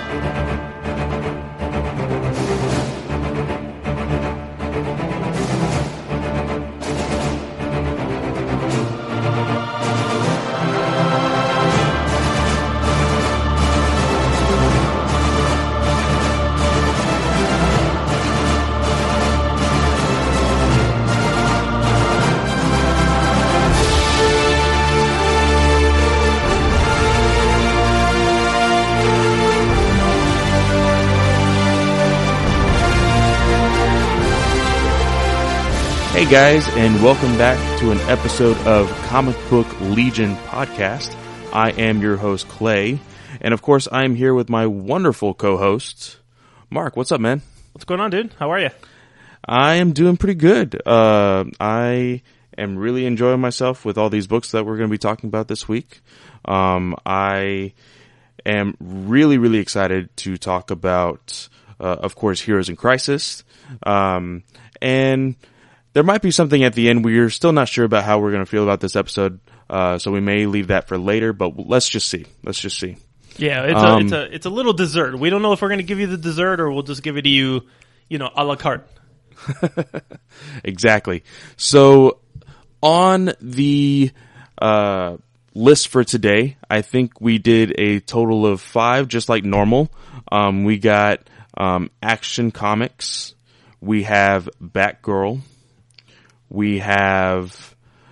Hey guys, and welcome back to an episode of Comic Book Legion podcast. I am your host, Clay, and of course I am here with my wonderful co-host, Mark. What's up, man? What's going on, dude? How are you? I am doing pretty good. I am really enjoying myself with all these books that we're going to be talking about this week. I am really excited to talk about, of course, Heroes in Crisis, and there might be something at the end. We're still not sure about how we're going to feel about this episode, so we may leave that for later, but let's just see. Yeah, it's a little dessert. We don't know if we're going to give you the dessert or we'll just give it to you, a la carte. Exactly. So on the list for today, I think we did a total of 5, just like normal. We got Action Comics. We have Batgirl. We have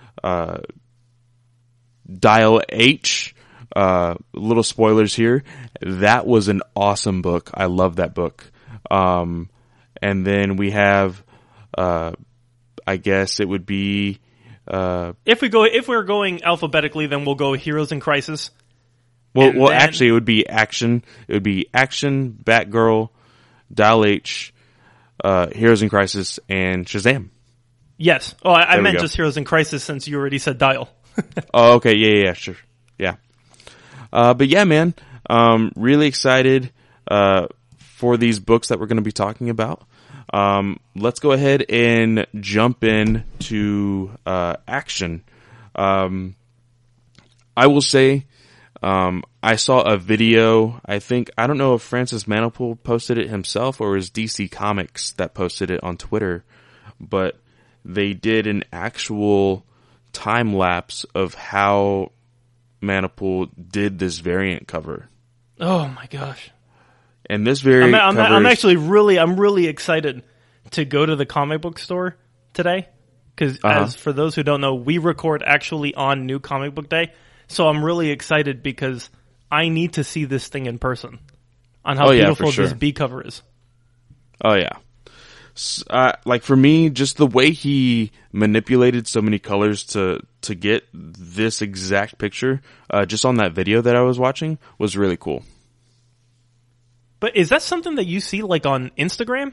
Dial H. Little spoilers here. That was an awesome book. I love that book. And then we have, I guess it would be, if we're going alphabetically, then we'll go Heroes in Crisis. Well, actually, it would be Action. It would be Action, Batgirl, Dial H, Heroes in Crisis, and Shazam. Yes. Oh, I meant just Heroes in Crisis since you already said Dial. Oh, okay. Yeah, sure. Yeah. But yeah, man, really excited, for these books that we're going to be talking about. Let's go ahead and jump in to, Action. I will say, I saw a video, I don't know if Francis Manapul posted it himself or it was DC Comics that posted it on Twitter, but they did an actual time lapse of how Manapul did this variant cover. Oh my gosh! And this variant cover, I'm really excited to go to the comic book store today because, as for those who don't know, we record actually on New Comic Book Day. So I'm really excited because I need to see this thing in person on how beautiful this B cover is. Oh yeah. Like for me, just the way he manipulated so many colors to get this exact picture, just on that video that I was watching, was really cool. But is that something that you see like on Instagram?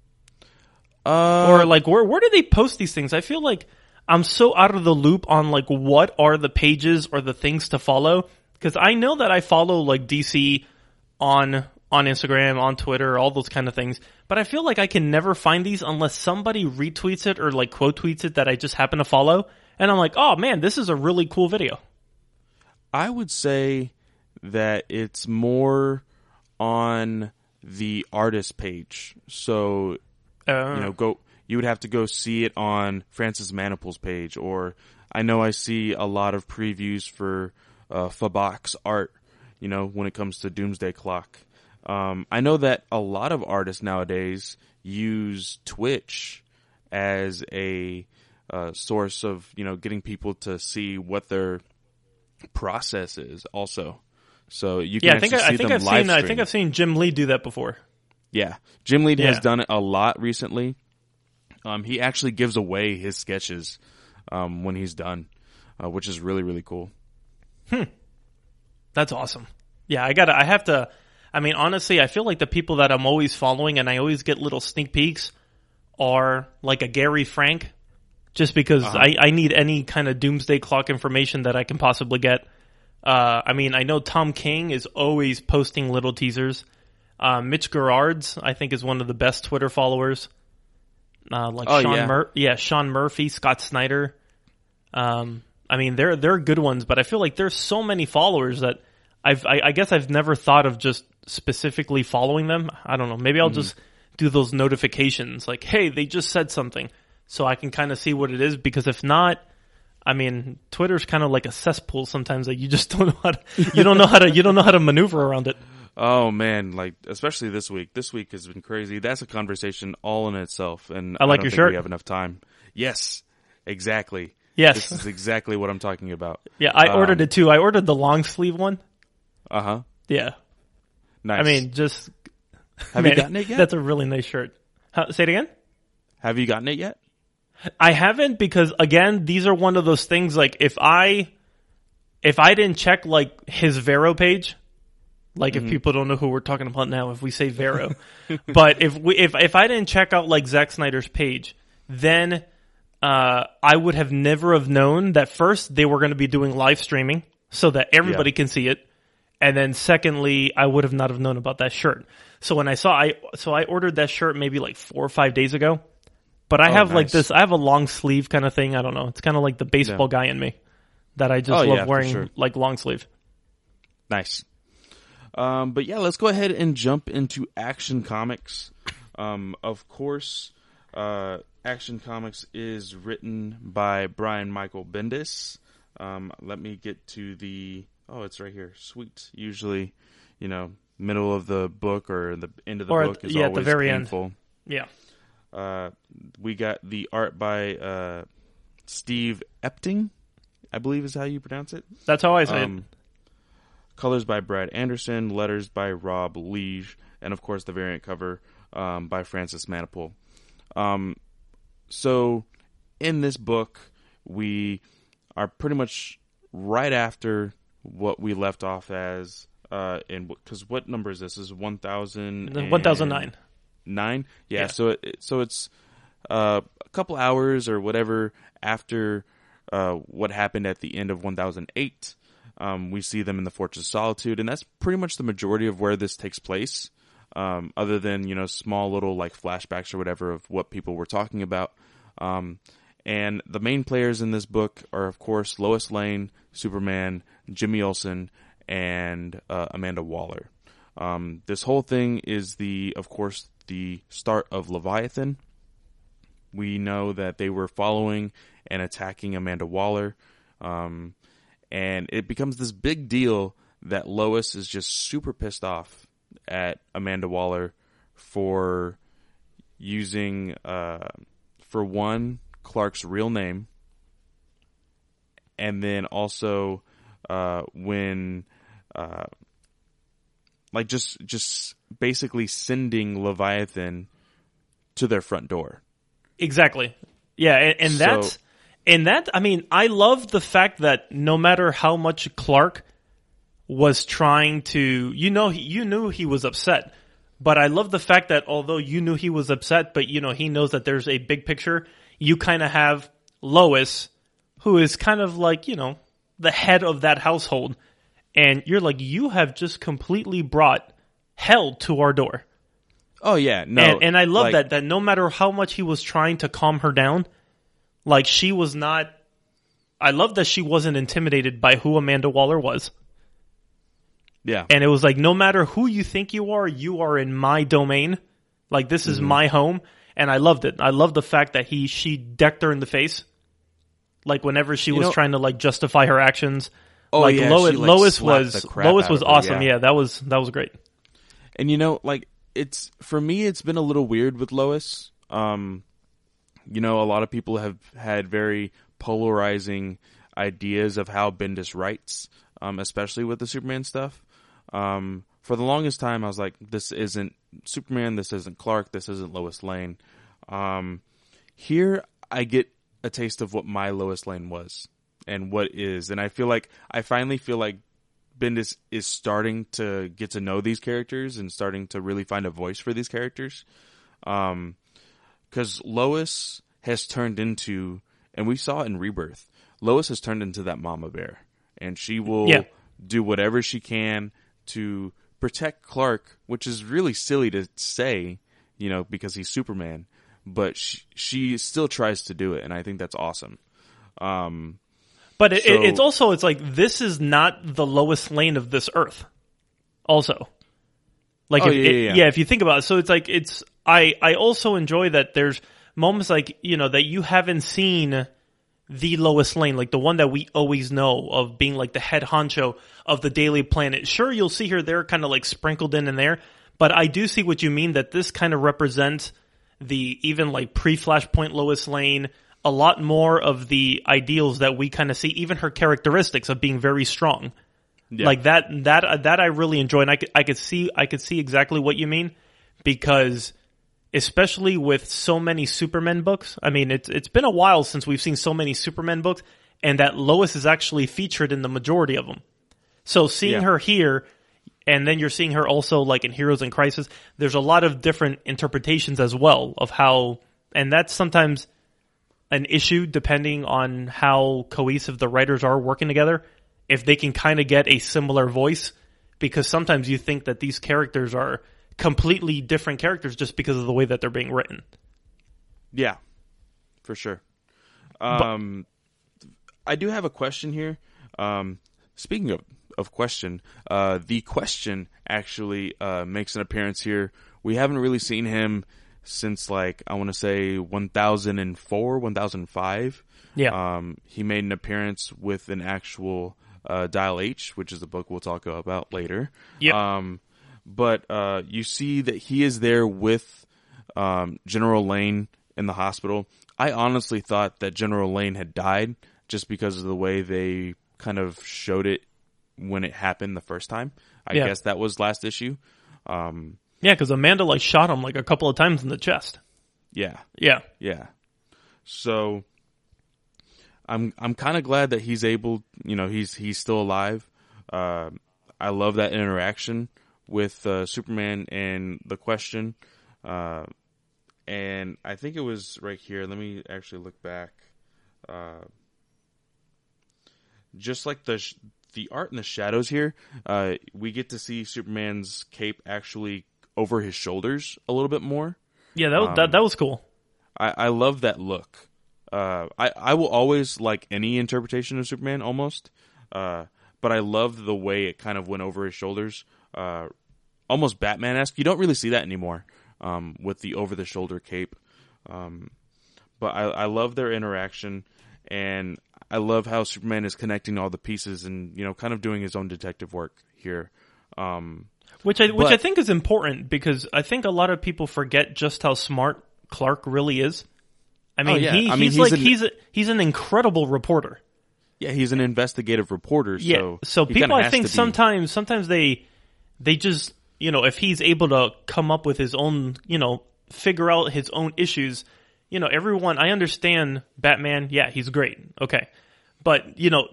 Or like where do they post these things? I feel like I'm so out of the loop on like what are the pages or the things to follow, because I know that I follow like DC on Instagram, on Twitter, all those kind of things. But I feel like I can never find these unless somebody retweets it or like quote tweets it that I just happen to follow. And I'm like, oh man, this is a really cool video. I would say that it's more on the artist page. So, you would have to go see it on Francis Manapul's page, or I know I see a lot of previews for Fabak's art, when it comes to Doomsday Clock. I know that a lot of artists nowadays use Twitch as a source of, getting people to see what their process is also. So you can see them live stream. I think I've seen Jim Lee do that before. Yeah. Jim Lee has done it a lot recently. He actually gives away his sketches when he's done, which is really, really cool. That's awesome. Yeah, I have to... I mean, honestly, I feel like the people that I'm always following and I always get little sneak peeks are like a Gary Frank, just because I need any kind of Doomsday Clock information that I can possibly get. I mean, I know Tom King is always posting little teasers. Mitch Gerards, I think, is one of the best Twitter followers. Sean Murphy, Scott Snyder. I mean, they're good ones, but I feel like there's so many followers that I guess I've never thought of just specifically following them. I don't know. Maybe I'll just do those notifications like, hey, they just said something, so I can kind of see what it is. Because if not, I mean, Twitter's kind of like a cesspool sometimes that you just don't know how to, you don't know how to maneuver around it. Oh man, like especially this week. This week has been crazy. That's a conversation all in itself, and I like don't your think shirt. we have enough time. Yes, exactly. Yes, this is exactly what I'm talking about. Yeah, I ordered it too. I ordered the long sleeve one. Yeah. Nice. I mean, just have you gotten it yet? That's a really nice shirt. Say it again. Have you gotten it yet? I haven't, because again, these are one of those things. Like if I didn't check like his Vero page. Like if people don't know who we're talking about now, if we say Vero, but if I didn't check out like Zack Snyder's page, then I would have never have known that first they were going to be doing live streaming so that everybody can see it, and then secondly, I would have not have known about that shirt. So when I ordered that shirt maybe like 4 or 5 days ago, but I have like this, I have a long sleeve kind of thing. I don't know, it's kind of like the baseball guy in me that I just love wearing like long sleeve. Nice. But yeah, let's go ahead and jump into Action Comics. Of course, Action Comics is written by Brian Michael Bendis. Let me get to it's right here. Sweet. Usually, middle of the book or the end of the book is always at the very painful. End. Yeah. We got the art by Steve Epting, I believe is how you pronounce it. That's how I say it. Colors by Brad Anderson, letters by Rob Liege, and of course the variant cover by Francis Manapul. So in this book, we are pretty much right after what we left off as. Because what number is this? This is 1000. 1009. 9? Yeah. So it's a couple hours or whatever after what happened at the end of 1008. We see them in the Fortress of Solitude, and that's pretty much the majority of where this takes place, other than, small little like flashbacks or whatever of what people were talking about. And the main players in this book are, of course, Lois Lane, Superman, Jimmy Olsen, and Amanda Waller. This whole thing is of course, the start of Leviathan. We know that they were following and attacking Amanda Waller, and it becomes this big deal that Lois is just super pissed off at Amanda Waller for using, for one, Clark's real name, and then also when like just basically sending Leviathan to their front door. Exactly. Yeah, and that's... And that, I mean, I love the fact that no matter how much Clark was trying to, you knew he was upset. But I love the fact that although you knew he was upset, but he knows that there's a big picture, you kind of have Lois, who is kind of like, the head of that household. And you're like, you have just completely brought hell to our door. Oh, yeah. No. And I love that no matter how much he was trying to calm her down, like, she was not... I love that she wasn't intimidated by who Amanda Waller was. Yeah. And it was like, no matter who you think you are in my domain. Like, this is my home. And I loved it. I loved the fact that she decked her in the face. Like, whenever she was trying to, like, justify her actions. Oh, like, yeah. Lois was awesome. Yeah, that was great. And, for me, it's been a little weird with Lois. A lot of people have had very polarizing ideas of how Bendis writes, especially with the Superman stuff. For the longest time, I was like, this isn't Superman, this isn't Clark, this isn't Lois Lane. Here, I get a taste of what my Lois Lane was and what is. And I finally feel like Bendis is starting to get to know these characters and starting to really find a voice for these characters. Because Lois has turned into, and we saw it in Rebirth, Lois has turned into that mama bear. And she will do whatever she can to protect Clark, which is really silly to say, because he's Superman. But she still tries to do it, and I think that's awesome. But it's also, it's like, this is not the Lois Lane of this Earth. Also. Like, if you think about it. So it's like, I also enjoy that there's moments like, that you haven't seen the Lois Lane, like the one that we always know of being like the head honcho of the Daily Planet. Sure, you'll see her there kind of like sprinkled in and there, but I do see what you mean, that this kind of represents the even like pre-Flashpoint Lois Lane, a lot more of the ideals that we kind of see, even her characteristics of being very strong. Yeah. Like that I really enjoy, and I could see exactly what you mean, because especially with so many Superman books. I mean, it's been a while since we've seen so many Superman books, and that Lois is actually featured in the majority of them. So seeing her here, and then you're seeing her also like in Heroes in Crisis, there's a lot of different interpretations as well of how, and that's sometimes an issue depending on how cohesive the writers are working together, if they can kind of get a similar voice, because sometimes you think that these characters are completely different characters just because of the way that they're being written. Yeah, for sure. I do have a question here. Speaking of question, the Question actually makes an appearance here. We haven't really seen him since, like, I want to say 1004, 1005. Yeah. He made an appearance with an actual Dial H, which is a book we'll talk about later. Yep. But you see that he is there with General Lane in the hospital. I honestly thought that General Lane had died just because of the way they kind of showed it when it happened the first time. I guess that was last issue. Yeah, because Amanda like shot him like a couple of times in the chest. Yeah. Yeah. Yeah. So I'm kind of glad that he's able, he's still alive. I love that interaction with Superman and the Question. And I think it was right here. Let me actually look back. Just like the art in the shadows here, we get to see Superman's cape actually over his shoulders a little bit more. Yeah, that was cool. I love that look. I will always like any interpretation of Superman almost, but I love the way it kind of went over his shoulders, almost Batman-esque. You don't really see that anymore with the over-the-shoulder cape, but I love their interaction, and I love how Superman is connecting all the pieces and kind of doing his own detective work here. Which I think is important, because I think a lot of people forget just how smart Clark really is. I mean, he's an incredible reporter. Yeah, he's an investigative reporter. So people, I think sometimes they just, if he's able to come up with his own, figure out his own issues, everyone, I understand Batman. Yeah, he's great. Okay. But,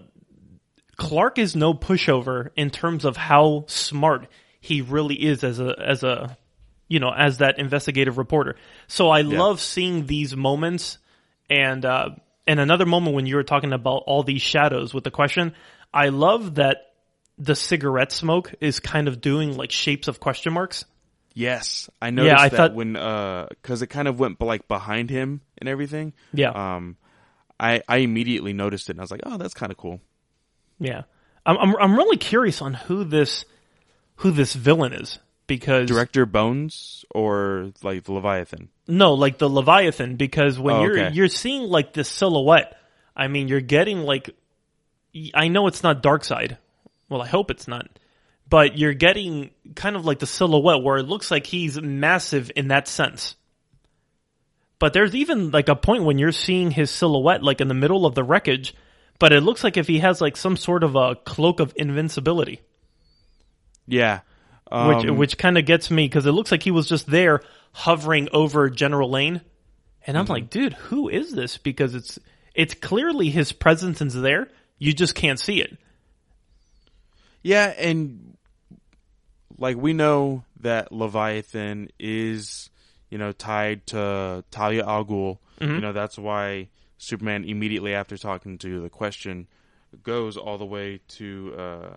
Clark is no pushover in terms of how smart he really is as that investigative reporter. So I love seeing these moments, and another moment when you were talking about all these shadows with the Question, I love that the cigarette smoke is kind of doing like shapes of question marks. Yes, I noticed that when because it kind of went like behind him and everything. Yeah. I immediately noticed it and I was like, oh, that's kind of cool. Yeah, I'm really curious on who this villain is, because Director Bones or like the Leviathan. No, like the Leviathan, because when you're seeing like this silhouette, I mean, you're getting like, I know it's not Darkseid. Well, I hope it's not. But you're getting kind of like the silhouette where it looks like he's massive in that sense. But there's even like a point when you're seeing his silhouette like in the middle of the wreckage, but it looks like if he has like some sort of a cloak of invincibility. Yeah. Which kind of gets me, because it looks like he was just there hovering over General Lane. And I'm like, dude, who is this? Because it's clearly his presence is there. You just can't see it. Yeah, and like we know that Leviathan is, tied to Talia al Ghul. Mm-hmm. That's why Superman immediately after talking to the Question goes all the way to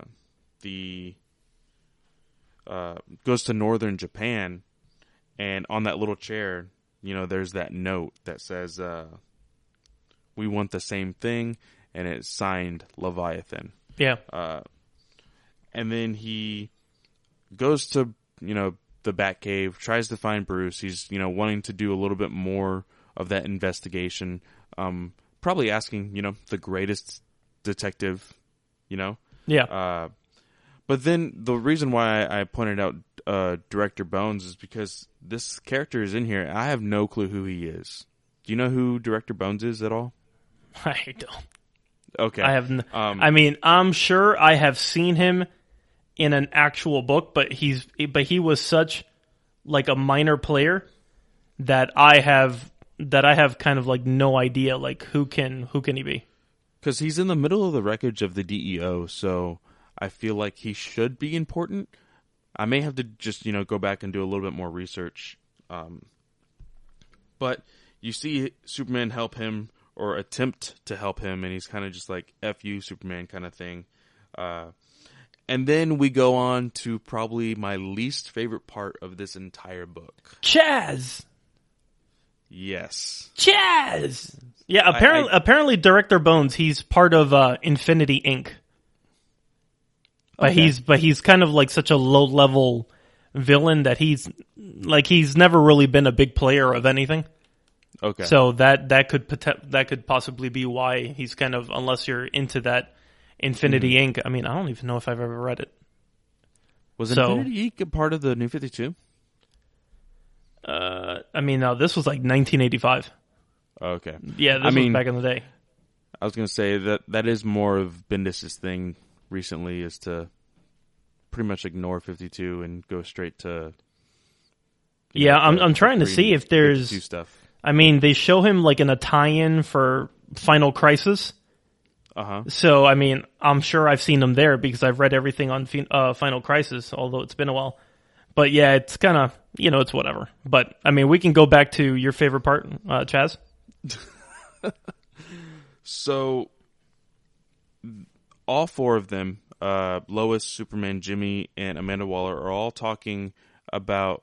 goes to northern Japan, and on that little chair, there's that note that says, we want the same thing, and it's signed Leviathan. Yeah. And then he goes to, the Batcave, tries to find Bruce. He's, wanting to do a little bit more of that investigation. Probably asking, the greatest detective, Yeah. But then the reason why I pointed out Director Bones is because this character is in here. I have no clue who he is. Do you know who Director Bones is at all? I don't. Okay. I have. I'm sure I have seen him in an actual book, but he was such like a minor player that I have kind of like no idea like who can he be? Because he's in the middle of the wreckage of the DEO, so I feel like he should be important. I may have to just go back and do a little bit more research. But you see Superman help him or attempt to help him, and he's kind of just like F you Superman kind of thing. And then we go on to probably my least favorite part of this entire book. Chaz! Yes. Chaz! Yeah, apparently Director Bones, he's part of Infinity Inc. But okay. he's kind of like such a low-level villain that he's never really been a big player of anything. Okay. So that could possibly be why he's kind of, unless you're into that Infinity Inc. I mean, I don't even know if I've ever read it. Was Infinity Inc. a part of the New 52? No, this was like 1985. Okay. Yeah, this was back in the day. I was going to say that is more of Bendis' thing recently, is to pretty much ignore 52 and go straight to... I'm trying to see if there's... stuff. I mean, they show him like in a tie-in for Final Crisis. Uh-huh. So, I mean, I'm sure I've seen him there because I've read everything on Final Crisis, although it's been a while. But yeah, it's kind of, it's whatever. But, I mean, we can go back to your favorite part, Chaz. So, all four of them, Lois, Superman, Jimmy, and Amanda Waller, are all talking about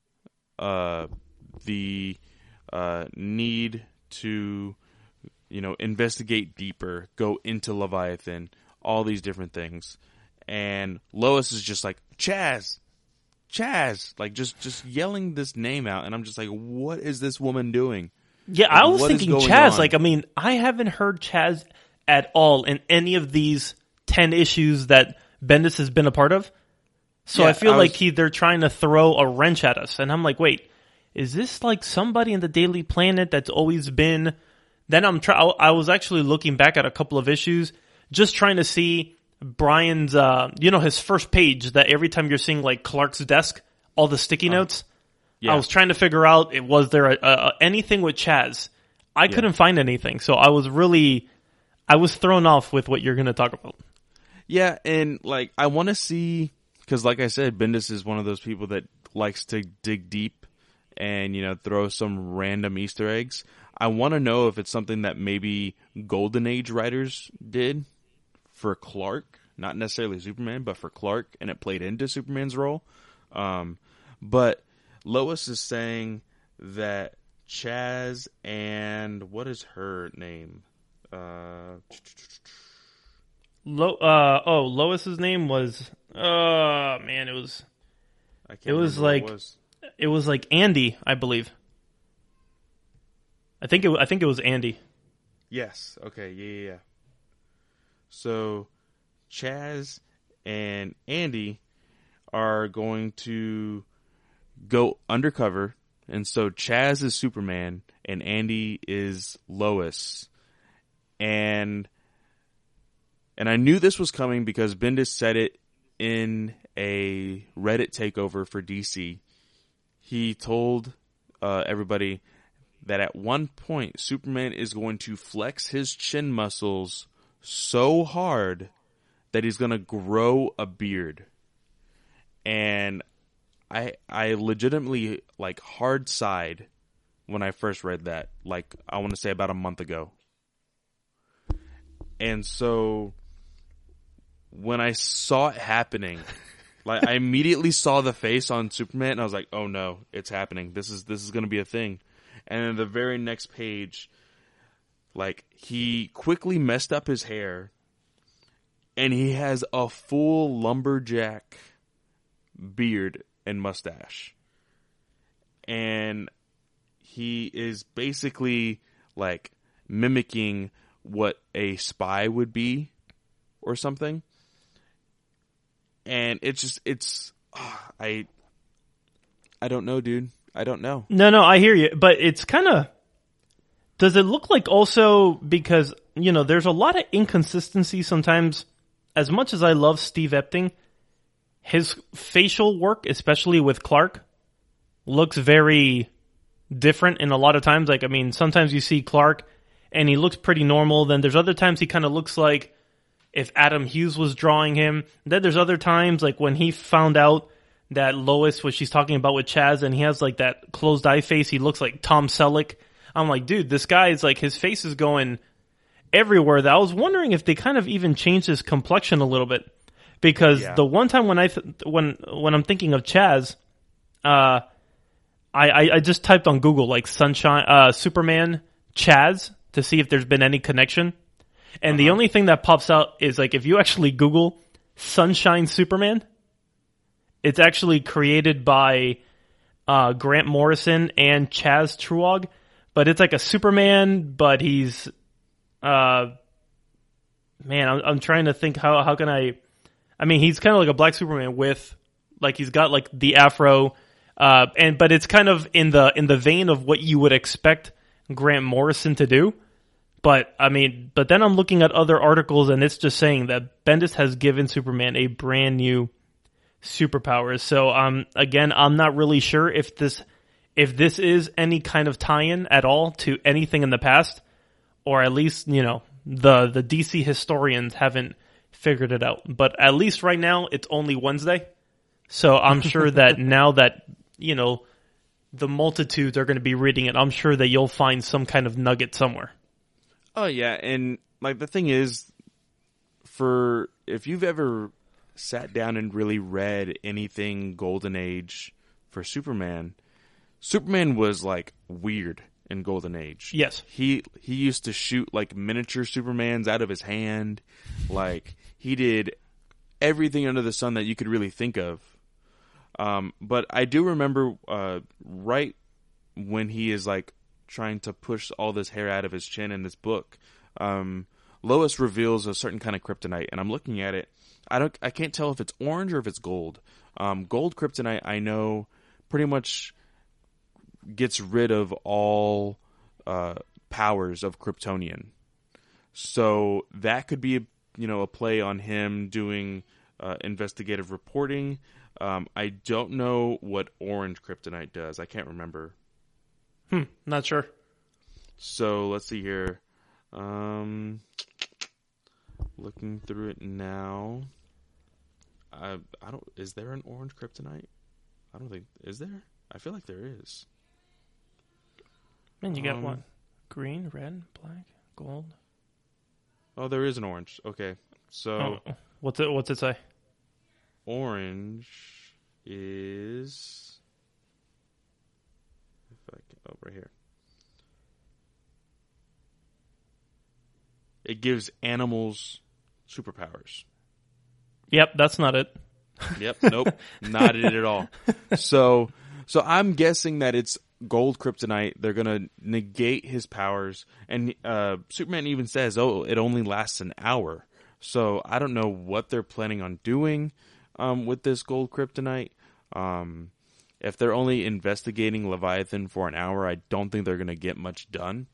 the need to, investigate deeper, go into Leviathan, all these different things. And Lois is just like, Chaz, like just yelling this name out. And I'm just like, what is this woman doing? Yeah, I was thinking Chaz. On? Like, I mean, I haven't heard Chaz at all in any of these 10 issues that Bendis has been a part of. So yeah, I feel like they're trying to throw a wrench at us. And I'm like, wait, is this like somebody in the Daily Planet that's always been... Then I was actually looking back at a couple of issues, just trying to see Brian's, his first page, that every time you're seeing like Clark's desk, all the sticky notes. Yeah. I was trying to figure out, was there anything with Chaz? I couldn't find anything. So I was thrown off with what you're going to talk about. Yeah. And like, I want to see, cause like I said, Bendis is one of those people that likes to dig deep and, throw some random Easter eggs. I want to know if it's something that maybe Golden Age writers did for Clark, not necessarily Superman, but for Clark, and it played into Superman's role. But Lois is saying that Chaz and what is her name? Lois's name was it was like Andy, I believe. I think it was Andy. Yes. Okay. Yeah. So Chaz and Andy are going to go undercover, and so Chaz is Superman and Andy is Lois. And I knew this was coming because Bendis said it in a Reddit takeover for DC. He told everybody that at one point Superman is going to flex his chin muscles so hard that he's going to grow a beard. And I legitimately like hard sighed when I first read that, like I want to say about a month ago. And so when I saw it happening, like I immediately saw the face on Superman and I was like, "Oh no, it's happening. This is going to be a thing." And then the very next page, Like, he quickly messed up his hair, and he has a full lumberjack beard and mustache. And he is basically, like, mimicking what a spy would be or something. And I don't know, dude. I don't know. No, I hear you. But it's kind of, does it look like also, because, there's a lot of inconsistency sometimes. As much as I love Steve Epting, his facial work, especially with Clark, looks very different in a lot of times. Like, I mean, sometimes you see Clark and he looks pretty normal. Then there's other times he kind of looks like if Adam Hughes was drawing him. Then there's other times, like when he found out that Lois, what she's talking about with Chaz, and he has like that closed eye face, he looks like Tom Selleck. I'm like, dude, this guy is like, his face is going everywhere. That I was wondering if they kind of even changed his complexion a little bit, because the one time when when I'm thinking of Chaz, I just typed on Google like Superman Chaz to see if there's been any connection, and the only thing that pops out is like if you actually Google Sunshine Superman, it's actually created by Grant Morrison and Chaz Truog, but it's like a Superman, but he's man, I'm trying to think how can I mean, he's kind of like a black Superman with, like, he's got like the afro, but it's kind of in the vein of what you would expect Grant Morrison to do. But I mean, but then I'm looking at other articles and it's just saying that Bendis has given Superman a brand new superpowers. So again, I'm not really sure if this is any kind of tie-in at all to anything in the past, or at least, the DC historians haven't figured it out. But at least right now, it's only Wednesday. So I'm sure that now that, the multitudes are going to be reading it, I'm sure that you'll find some kind of nugget somewhere. Oh, yeah. And, like, the thing is, if you've ever sat down and really read anything Golden Age for Superman was, like, weird in Golden Age. Yes. He used to shoot, like, miniature Supermans out of his hand. Like, he did everything under the sun that you could really think of. But I do remember right when he is, like, trying to push all this hair out of his chin in this book, Lois reveals a certain kind of kryptonite, and I'm looking at it. I can't tell if it's orange or if it's gold. Gold kryptonite, I know, pretty much gets rid of all powers of Kryptonian. So that could be a play on him doing investigative reporting. I don't know what orange kryptonite does. I can't remember. Not sure. So let's see here. Looking through it now. I don't. Is there an orange kryptonite? I don't think. Is there? I feel like there is. And you got what? Green, red, black, gold. Oh, there is an orange. Okay, so what's it say? Orange is. Right here. It gives animals superpowers. Yep, that's not it. Yep, nope, not it at all. So I'm guessing that it's gold kryptonite. They're gonna negate his powers, and Superman even says, "Oh, it only lasts an hour." So I don't know what they're planning on doing with this gold kryptonite. If they're only investigating Leviathan for an hour, I don't think they're going to get much done.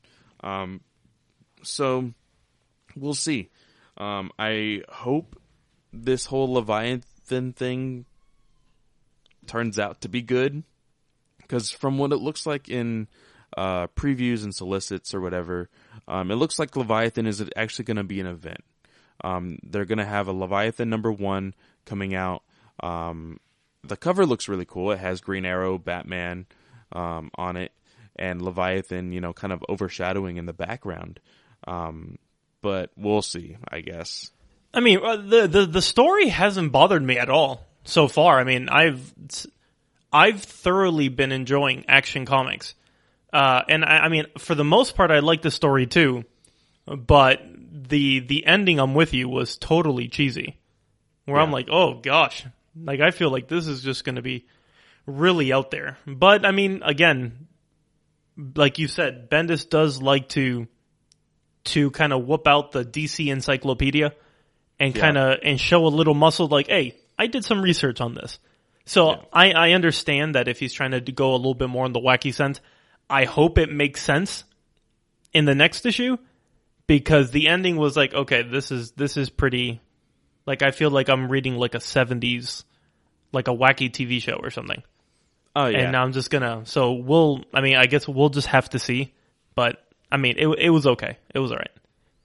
So we'll see. I hope this whole Leviathan thing turns out to be good, because from what it looks like in previews and solicits or whatever, it looks like Leviathan is actually going to be an event. They're going to have a Leviathan #1 coming out. The cover looks really cool. It has Green Arrow, Batman on it, and Leviathan, kind of overshadowing in the background. But we'll see, I guess. I mean, the story hasn't bothered me at all so far. I mean, I've thoroughly been enjoying Action Comics, and I mean, for the most part, I like the story too. but the ending, I'm with you, was totally cheesy. Where I'm like, oh gosh, like I feel like this is just going to be really out there. But I mean, again, like you said, Bendis does like to kind of whoop out the DC encyclopedia and and show a little muscle, like, hey, I did some research on this. So I understand that if he's trying to go a little bit more in the wacky sense, I hope it makes sense in the next issue, because the ending was like, okay, this is pretty, like, I feel like I'm reading like a 70s, like a wacky TV show or something. Oh yeah. And I'm just gonna, I guess we'll just have to see, but I mean, it was okay. It was all right.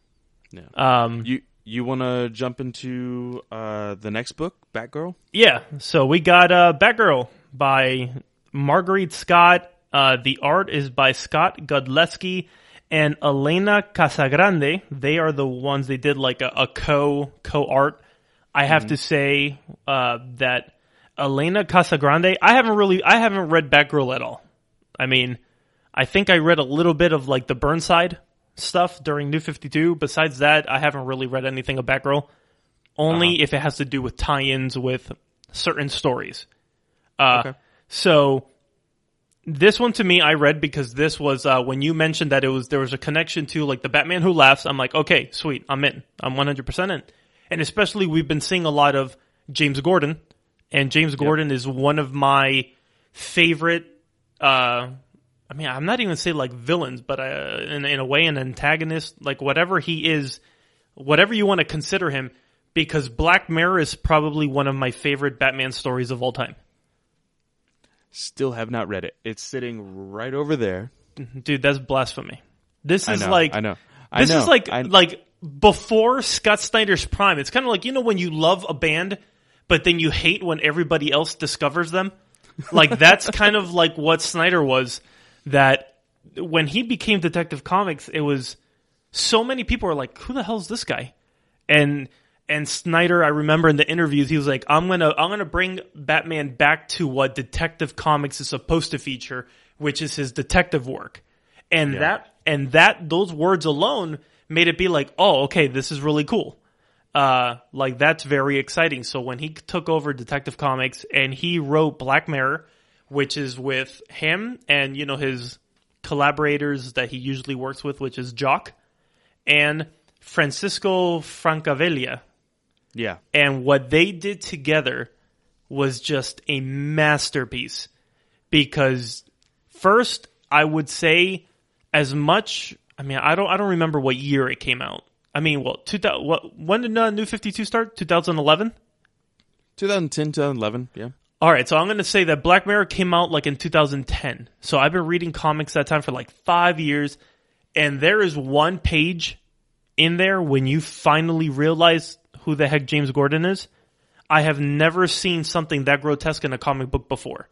Yeah. You want to jump into the next book, Batgirl? Yeah. So we got Batgirl by Marguerite Scott. The art is by Scott Godlewski and Elena Casagrande. They are the ones, they did like a co-art. I have to say that Elena Casagrande, I haven't read Batgirl at all. I mean, I think I read a little bit of like the Burnside stuff during New 52. Besides that, I haven't really read anything of Batgirl. Only if it has to do with tie-ins with certain stories. Okay. So this one to me, I read because this was when you mentioned that there was a connection to like the Batman Who Laughs. I'm like, okay, sweet, I'm in. I'm 100% in. And especially we've been seeing a lot of James Gordon, and James Gordon is one of my favorite. I mean, I'm not even say like villains, but in a way, an antagonist, like whatever he is, whatever you want to consider him, because Black Mirror is probably one of my favorite Batman stories of all time. Still have not read it. It's sitting right over there. Dude, that's blasphemy. This is like before Scott Snyder's prime. It's kind of like, you know, when you love a band, but then you hate when everybody else discovers them. Like that's kind of like what Snyder was. That when he became Detective Comics, it was so many people were like, who the hell is this guy? And Snyder, I remember in the interviews, he was like, I'm gonna bring Batman back to what Detective Comics is supposed to feature, which is his detective work. And those words alone made it be like, oh, okay, this is really cool. Like that's very exciting. So when he took over Detective Comics and he wrote Black Mirror, which is with him and, you know, his collaborators that he usually works with, which is Jock and Francisco Francavilla. Yeah. And what they did together was just a masterpiece. Because first, I would say as much, I mean, I don't remember what year it came out. I mean, when did New 52 start? 2011? 2010, 2011, yeah. All right, so I'm going to say that Black Mirror came out like in 2010. So I've been reading comics that time for like 5 years, and there is one page in there when you finally realize who the heck James Gordon is. I have never seen something that grotesque in a comic book before.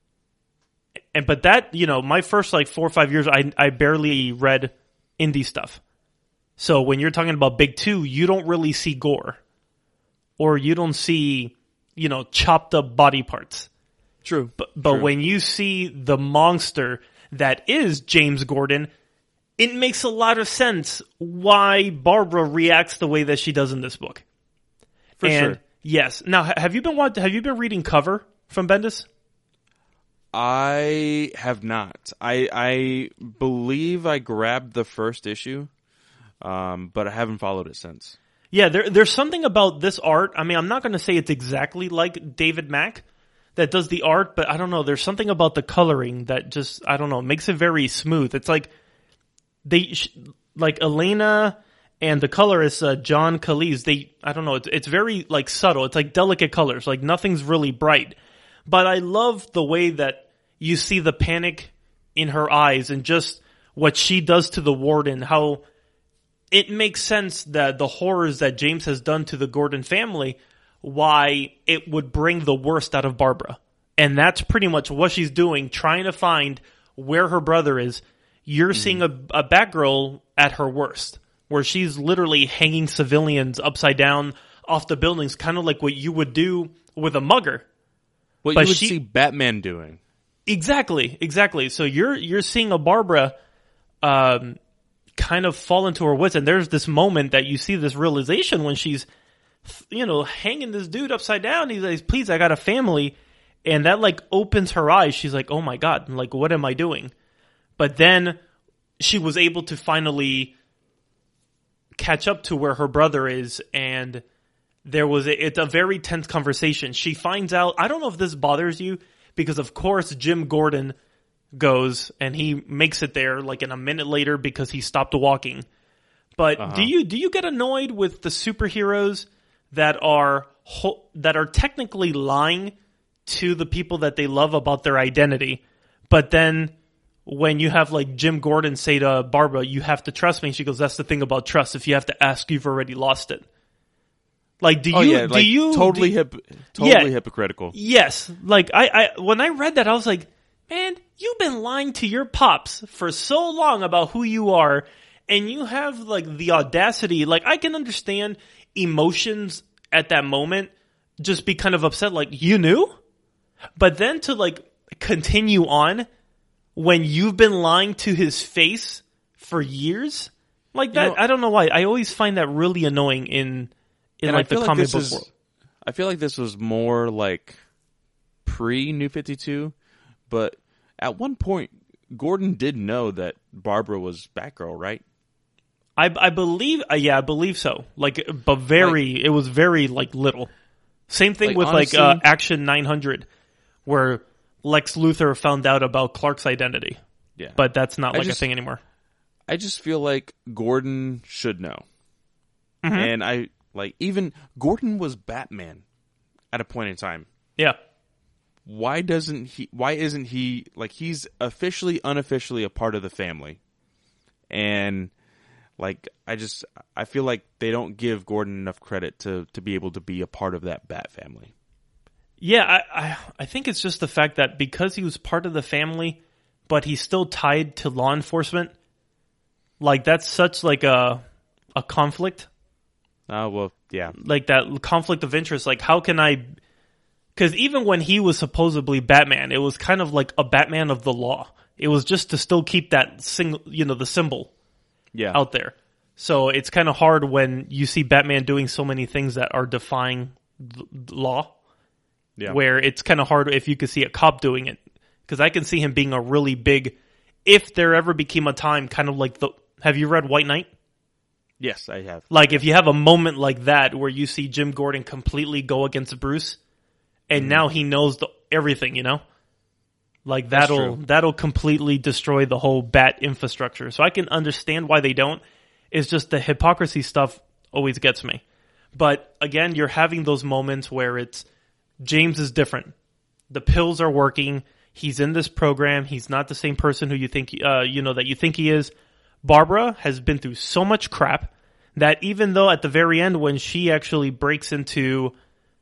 But that, you know, my first like 4 or 5 years, I barely read indie stuff. So when you're talking about Big Two, you don't really see gore. Or you don't see, you know, chopped up body parts. True. But True. When you see the monster that is James Gordon, it makes a lot of sense why Barbara reacts the way that she does in this book. For sure. Yes. Now, have you been reading Cover from Bendis? I have not. I believe I grabbed the first issue, but I haven't followed it since. Yeah, there's something about this art. I mean, I'm not going to say it's exactly like David Mack that does the art, but I don't know. There's something about the coloring that just, I don't know, makes it very smooth. It's like like Elena and the colorist John Cleese. I don't know. It's very like subtle. It's like delicate colors. Like nothing's really bright. But I love the way that you see the panic in her eyes and just what she does to the warden, how it makes sense that the horrors that James has done to the Gordon family, why it would bring the worst out of Barbara. And that's pretty much what she's doing, trying to find where her brother is. You're seeing a Batgirl at her worst, where she's literally hanging civilians upside down off the buildings, kind of like what you would do with a mugger. What you would see Batman doing. Exactly. So you're seeing a Barbara kind kind of fall into her wits. And there's this moment that you see this realization when she's, hanging this dude upside down. He's like, please, I got a family. And that like opens her eyes. She's like, oh my God, like, what am I doing? But then she was able to finally catch up to where her brother is. And it's a very tense conversation. She finds out, I don't know if this bothers you, because of course Jim Gordon goes and he makes it there like in a minute later because he stopped walking. But do you get annoyed with the superheroes that are technically lying to the people that they love about their identity, but then when you have like Jim Gordon say to Barbara, you have to trust me, and she goes, that's the thing about trust. If you have to ask, you've already lost it. Like, totally hypocritical. Yes. Like, I when I read that, I was like, man, you've been lying to your pops for so long about who you are, and you have, like, the audacity. Like, I can understand emotions at that moment, just be kind of upset, like, you knew? But then to, like, continue on when you've been lying to his face for years? Like that, I don't know why. I always find that really annoying in like the comic book world. I feel like this was more like pre-New 52, but at one point, Gordon did know that Barbara was Batgirl, right? I believe, I believe so. Like, but it was very like little. Same thing with honestly, like Action 900, where Lex Luthor found out about Clark's identity. Yeah, but that's not like a thing anymore. I just feel like Gordon should know, and even Gordon was Batman at a point in time. Yeah. Why isn't he like, he's officially, unofficially a part of the family? And like, I feel like they don't give Gordon enough credit to be able to be a part of that Bat family. Yeah, I think it's just the fact that because he was part of the family, but he's still tied to law enforcement, like that's such like a conflict. Well, yeah. Like that conflict of interest, like how can I... Because even when he was supposedly Batman, it was kind of like a Batman of the law. It was just to still keep that the symbol out there. So it's kind of hard when you see Batman doing so many things that are defying the law. Yeah. Where it's kind of hard if you could see a cop doing it. Because I can see him being a really big... If there ever became a time kind of like the... Have you read White Knight? Yes, I have. Like if you have a moment like that where you see Jim Gordon completely go against Bruce... And now he knows everything, Like that'll completely destroy the whole Bat infrastructure. So I can understand why they don't. It's just the hypocrisy stuff always gets me. But again, you're having those moments where it's James is different. The pills are working. He's in this program. He's not the same person who you think that you think he is. Barbara has been through so much crap that even though at the very end when she actually breaks into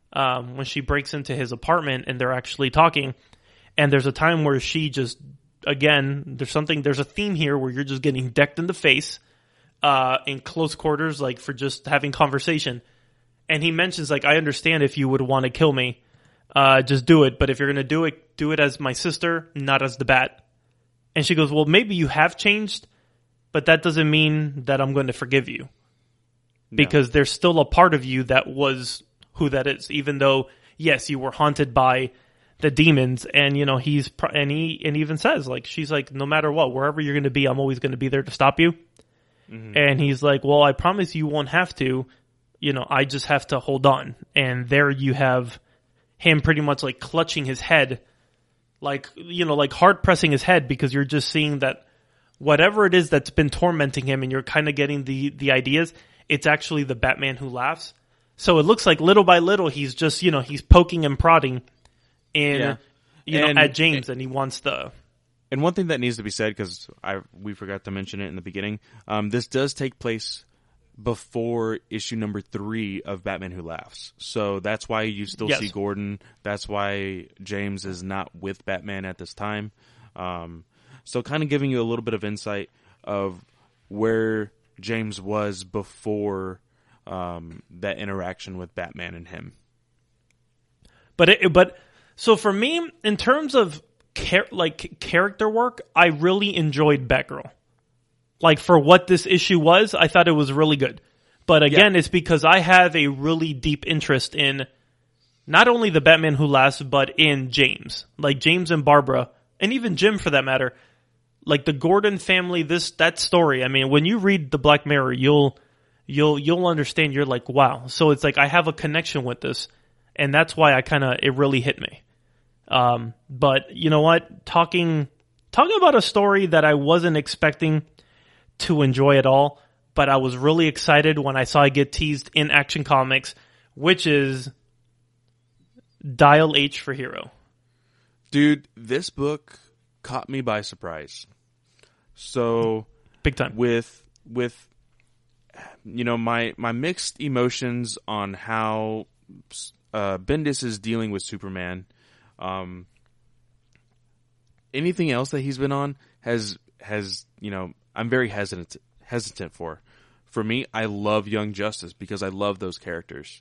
his apartment and they're actually talking, and there's a time where she just, again, there's a theme here where you're just getting decked in the face, in close quarters, like for just having conversation. And he mentions like, I understand if you would want to kill me, just do it. But if you're going to do it as my sister, not as the Bat. And she goes, well, maybe you have changed, but that doesn't mean that I'm going to forgive you because there's still a part of you that was who that is, even though, yes, you were haunted by the demons, and he even says, like, she's like, no matter what, wherever you're going to be, I'm always going to be there to stop you. Mm-hmm. And he's like, well, I promise you won't have to, I just have to hold on. And there you have him pretty much like clutching his head, like, like hard pressing his head, because you're just seeing that whatever it is that's been tormenting him, and you're kind of getting the ideas, it's actually the Batman who laughs. So it looks like little by little he's just, he's poking and prodding at James, and he wants the... And one thing that needs to be said, because we forgot to mention it in the beginning, this does take place before issue number 3 of Batman Who Laughs. So that's why you still see Gordon. That's why James is not with Batman at this time. So kind of giving you a little bit of insight of where James was before... that interaction with Batman and him. But so for me, in terms of character work, I really enjoyed Batgirl. like for what this issue was, I thought it was really good. But again, it's because I have a really deep interest in not only the Batman Who Laughs, but in James. Like James and Barbara, and even Jim for that matter. Like the Gordon family, that story. I mean, when you read the Black Mirror, you'll understand. You're like, wow. So it's like I have a connection with this, and that's why it really hit me. But you know what? Talking about a story that I wasn't expecting to enjoy at all, but I was really excited when I saw it get teased in Action Comics, which is Dial H for Hero. Dude, this book caught me by surprise. So big time. With my mixed emotions on how Bendis is dealing with Superman. Anything else that he's been on has I'm very hesitant for. For me, I love Young Justice because I love those characters.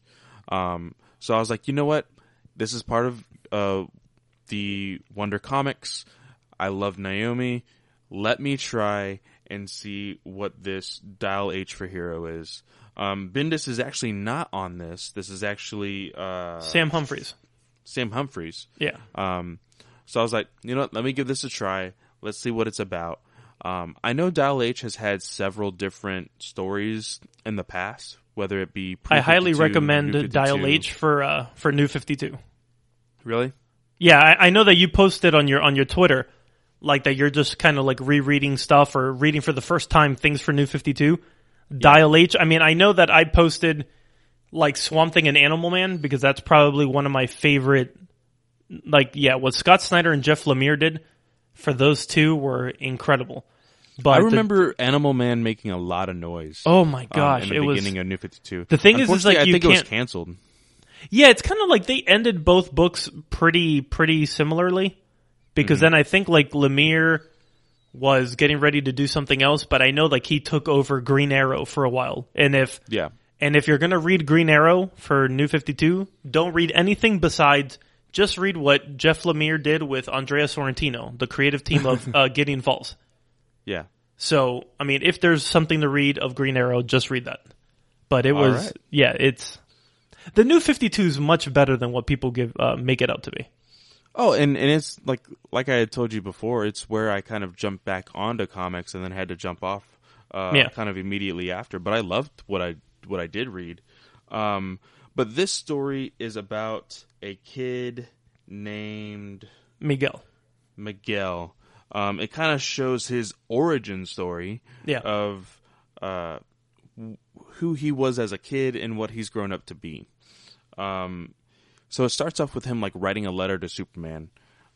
So I was like, you know what? This is part of the Wonder Comics. I love Naomi. Let me try and see what this Dial H for Hero is. Bendis is actually not on this. This is actually Sam Humphries. Sam Humphries. Yeah. So I was like, you know what? Let me give this a try. Let's see what it's about. I know Dial H has had several different stories in the past, whether it be I highly recommend Dial H for New 52. Really? Yeah, I know that you posted on your Twitter, like that you're just kind of like rereading stuff or reading for the first time things for New 52. Yeah. Dial H. I mean, I know that I posted like Swamp Thing and Animal Man because that's probably one of my favorite. Like, yeah, what Scott Snyder and Jeff Lemire did for those two were incredible. But I remember Animal Man making a lot of noise. Oh my gosh, in the beginning of New 52. The thing is like I think it was canceled. Yeah, it's kind of like they ended both books pretty similarly because then I think like Lemire was getting ready to do something else, but I know like he took over Green Arrow for a while. And if you're going to read Green Arrow for New 52, don't read anything besides just read what Jeff Lemire did with Andrea Sorrentino, the creative team of Gideon Falls. Yeah. So, I mean, if there's something to read of Green Arrow, just read that. But it was, it's the New 52 is much better than what people make it out to be. Oh, and it's like I had told you before, it's where I kind of jumped back onto comics and then had to jump off kind of immediately after. But I loved what I did read. But this story is about a kid named Miguel. It kind of shows his origin story of who he was as a kid and what he's grown up to be. So it starts off with him like writing a letter to Superman.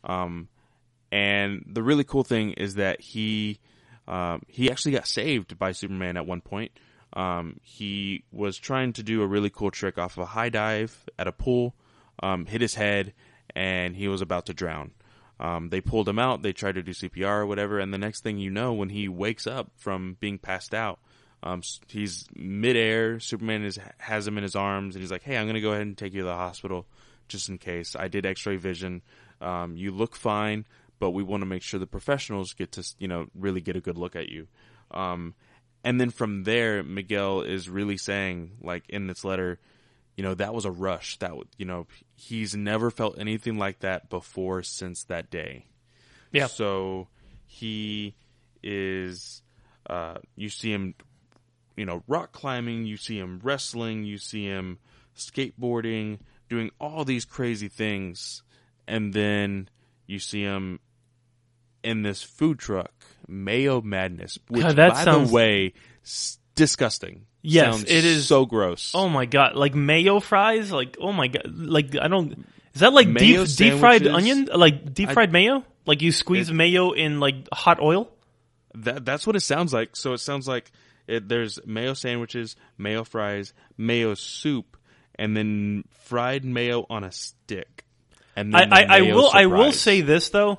And the really cool thing is that he actually got saved by Superman at one point. He was trying to do a really cool trick off of a high dive at a pool, hit his head, and he was about to drown. They pulled him out, they tried to do CPR or whatever, and the next thing you know, when he wakes up from being passed out, he's midair, Superman has him in his arms, and he's like, hey, I'm going to go ahead and take you to the hospital, just in case. I did x-ray vision, you look fine, but we want to make sure the professionals get to, really get a good look at you. And then from there, Miguel is really saying, like in this letter, that was a rush. That he's never felt anything like that before since that day. Yeah. So he is. You see him, rock climbing. You see him wrestling. You see him skateboarding, doing all these crazy things, and then you see him in this food truck, Mayo Madness, which, the way, disgusting. Yes, sounds it is so gross. Oh my god, like mayo fries, like oh my god, like I don't. Is that like deep fried onion, like deep fried mayo? Like you squeeze mayo in like hot oil? That's what it sounds like. So it sounds like there's mayo sandwiches, mayo fries, mayo soup, and then fried mayo on a stick. And then I will say this though.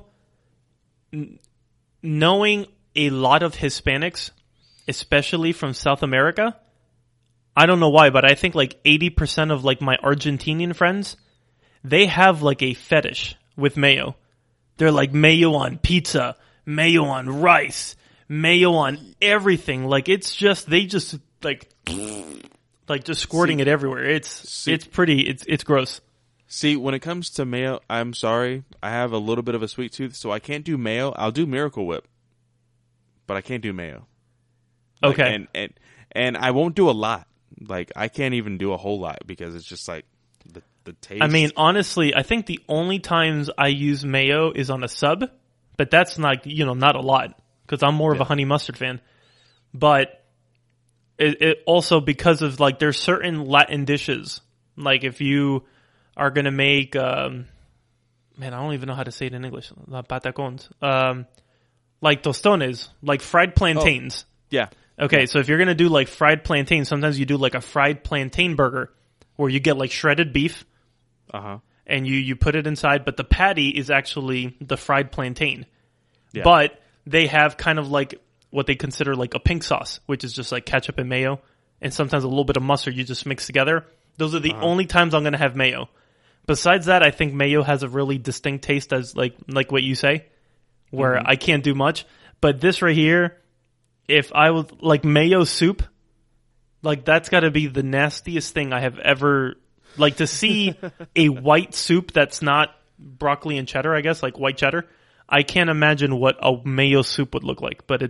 Knowing a lot of Hispanics, especially from South America, I don't know why, but I think like 80% of like my Argentinian friends, they have like a fetish with mayo. They're like mayo on pizza, mayo on rice, mayo on everything. Like it's just they just like just squirting it everywhere. It's gross. See, when it comes to mayo, I'm sorry. I have a little bit of a sweet tooth, so I can't do mayo. I'll do Miracle Whip, but I can't do mayo. Like, okay. And I won't do a lot. Like, I can't even do a whole lot because it's just like the taste. I mean, honestly, I think the only times I use mayo is on a sub, but that's not, not a lot because I'm more of a honey mustard fan. But it also because of like there's certain Latin dishes, like if you are going to make, man, I don't even know how to say it in English. Patacons. Like tostones, like fried plantains. Oh, yeah. Okay, so if you're going to do like fried plantains, sometimes you do like a fried plantain burger where you get like shredded beef. Uh-huh. And you put it inside, but the patty is actually the fried plantain. Yeah. But they have kind of like what they consider like a pink sauce, which is just like ketchup and mayo, and sometimes a little bit of mustard you just mix together. Those are the only times I'm going to have mayo. Besides that, I think mayo has a really distinct taste as like what you say, where I can't do much. But this right here, if I was like mayo soup, like that's got to be the nastiest thing I have ever, like to see a white soup that's not broccoli and cheddar, I guess, like white cheddar. I can't imagine what a mayo soup would look like, but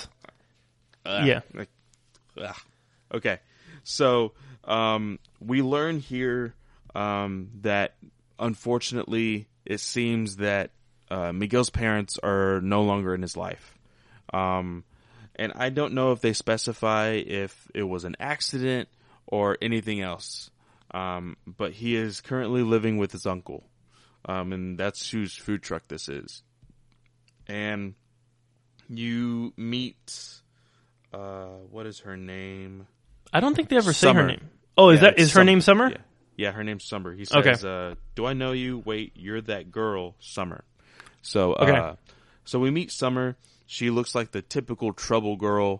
yeah. Okay. So, we learn here that unfortunately it seems that Miguel's parents are no longer in his life. And I don't know if they specify if it was an accident or anything else. But he is currently living with his uncle. And that's whose food truck this is. And you meet, what is her name? I don't think they ever say Summer. her name. Oh, is her name Summer? Yeah, her name's Summer. He says, do I know you? Wait, you're that girl, Summer. So, so we meet Summer. She looks like the typical trouble girl,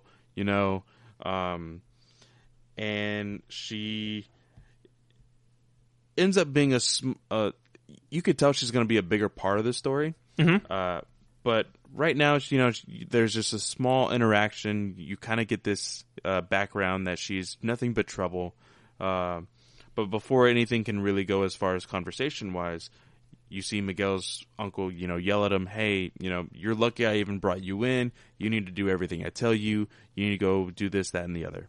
and she ends up being you could tell she's going to be a bigger part of the story. Mm-hmm. But right now, there's just a small interaction. You kind of get this background that she's nothing but trouble. But before anything can really go as far as conversation-wise, you see Miguel's uncle, yell at him, hey, you're lucky I even brought you in. You need to do everything I tell you. You need to go do this, that, and the other.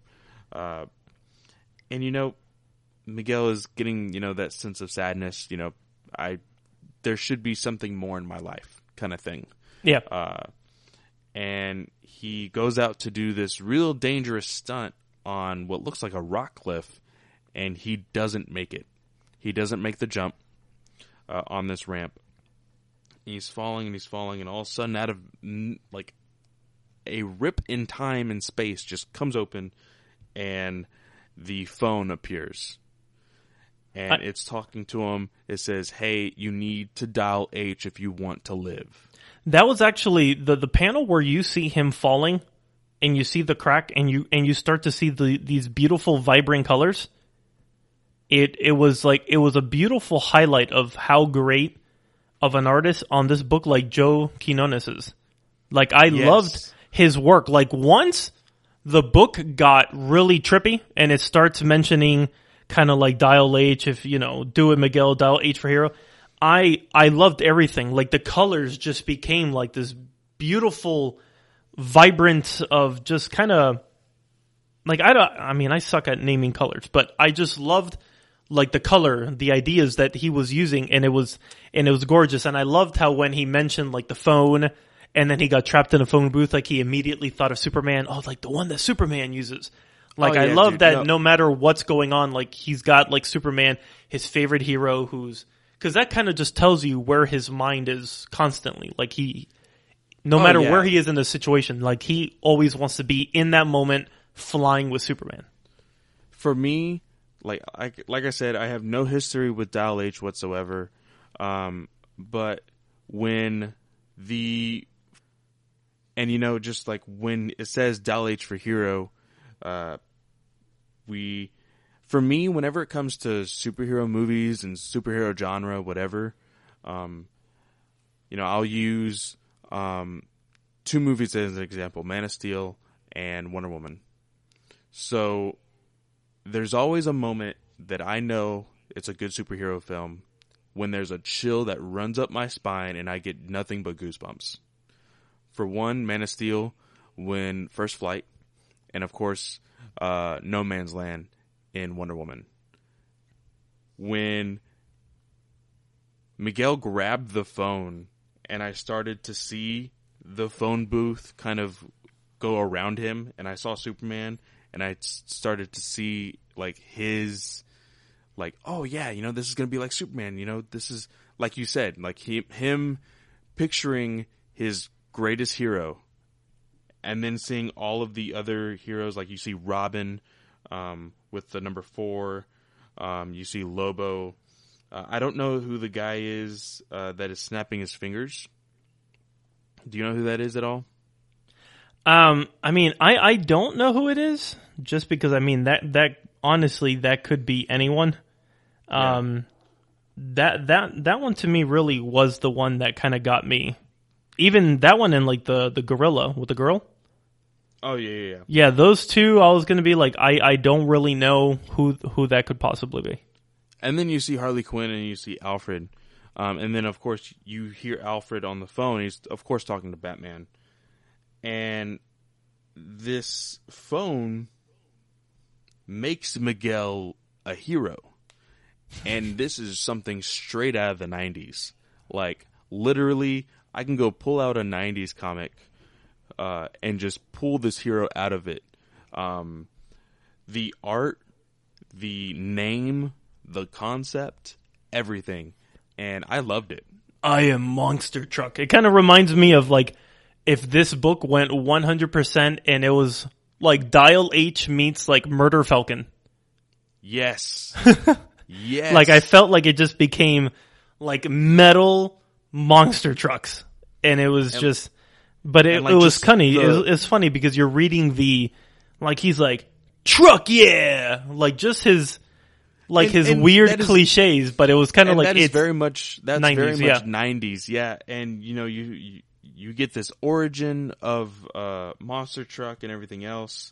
And, Miguel is getting, that sense of sadness. There should be something more in my life kind of thing. Yeah. And he goes out to do this real dangerous stunt on what looks like a rock cliff, and he doesn't make it. He doesn't make the jump on this ramp. He's falling, and all of a sudden, out of like a rip in time and space, just comes open, and the phone appears. And it's talking to him. It says, hey, you need to dial H if you want to live. That was actually the panel where you see him falling and you see the crack and you start to see these beautiful vibrant colors. It was a beautiful highlight of how great of an artist on this book like Joe Quinones is. Like I loved his work. Like once the book got really trippy and it starts mentioning kind of like dial H if, do it Miguel, dial H for hero. I loved everything. Like the colors just became like this beautiful, vibrant of just kind of like, I suck at naming colors, but I just loved like the color, the ideas that he was using and it was gorgeous. And I loved how when he mentioned like the phone and then he got trapped in a phone booth, like he immediately thought of Superman. Oh, like the one that Superman uses. Like, I love that no matter what's going on, like, he's got, like, Superman, his favorite hero because that kind of just tells you where his mind is constantly. Like, no matter where he is in the situation, like, he always wants to be in that moment flying with Superman. For me, like I said, I have no history with Dial H whatsoever. But when just like when it says Dial H for hero, for me, whenever it comes to superhero movies and superhero genre, whatever, I'll use, two movies as an example, Man of Steel and Wonder Woman. So there's always a moment that I know it's a good superhero film when there's a chill that runs up my spine and I get nothing but goosebumps. For one, Man of Steel, when First Flight, and of course, No Man's Land in Wonder Woman. When Miguel grabbed the phone and I started to see the phone booth kind of go around him, and I saw Superman, and I started to see like his, like, oh yeah, you know, this is going to be like Superman, you know, this is, like you said, like him picturing his greatest hero, and then seeing all of the other heroes, like you see Robin with the number 4, you see Lobo. I don't know who the guy is that is snapping his fingers. Do you know who that is at all? I mean, I don't know who it is, just because, I mean, that honestly, that could be anyone. Yeah. That one to me really was the one that kind of got me. Even that one and like the gorilla with the girl. Oh yeah. Yeah, those two, I was going to be like, I don't really know who that could possibly be. And then you see Harley Quinn and you see Alfred. And then, of course, you hear Alfred on the phone. He's, of course, talking to Batman. And this phone makes Miguel a hero. And this is something straight out of the 90s. Like, literally, I can go pull out a 90s comic and just pull this hero out of it. The art, the name, the concept, everything. And I loved it. I am Monster Truck. It kind of reminds me of, like, if this book went 100% and it was, like, Dial H meets, like, Murder Falcon. Yes. Yes. Like, I felt like it just became, like, metal monster trucks. And it was just... But it was funny. It's funny because you're reading the... Like, he's like, truck, yeah! Like, just his... Like, his weird cliches, but it was kind of like... That is very much... That's 90s, very much yeah. 90s, yeah. And, you know, you get this origin of Monster Truck and everything else.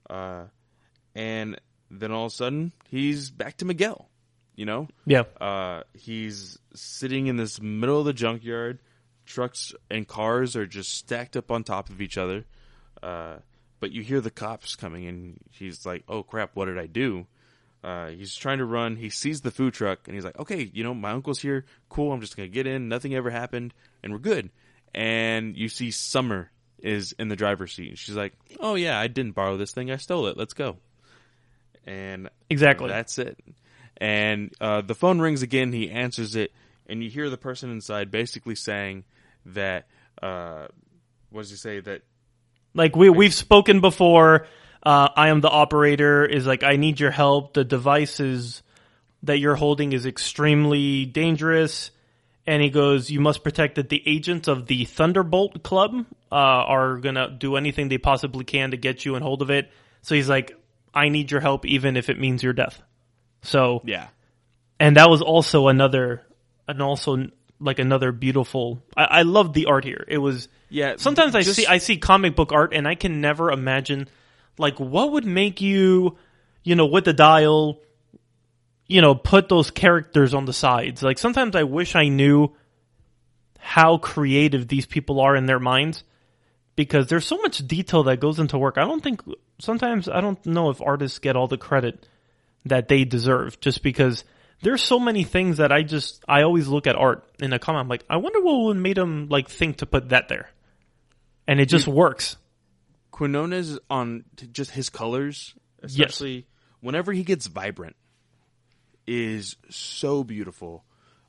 And then all of a sudden, he's back to Miguel, you know? Yeah. He's sitting in this middle of the junkyard. Trucks and cars are just stacked up on top of each other. But you hear the cops coming, and he's like, oh, crap, what did I do? He's trying to run. He sees the food truck, and he's like, okay, you know, my uncle's here. Cool, I'm just going to get in. Nothing ever happened, and we're good. And you see Summer is in the driver's seat. She's like, oh, yeah, I didn't borrow this thing. I stole it. Let's go. And exactly, that's it. And the phone rings again. He answers it, and you hear the person inside basically saying that, what does he say? That, like, we've spoken before. I am the operator, is like, I need your help. The devices that you're holding is extremely dangerous. And he goes, you must protect that the agents of the Thunderbolt Club are going to do anything they possibly can to get you in hold of it. So he's like, I need your help even if it means your death. So, yeah. And that was also another beautiful, I love the art here. It was, yeah. Sometimes I see comic book art and I can never imagine, like, what would make you, you know, with the dial, you know, put those characters on the sides. Like, sometimes I wish I knew how creative these people are in their minds, because there's so much detail that goes into work. Sometimes I don't know if artists get all the credit that they deserve, just because there's so many things that I always look at art in a comic. I'm like, I wonder what would make them, like, think to put that there. And it just works. Quinones on just his colors, especially whenever he gets vibrant, is so beautiful.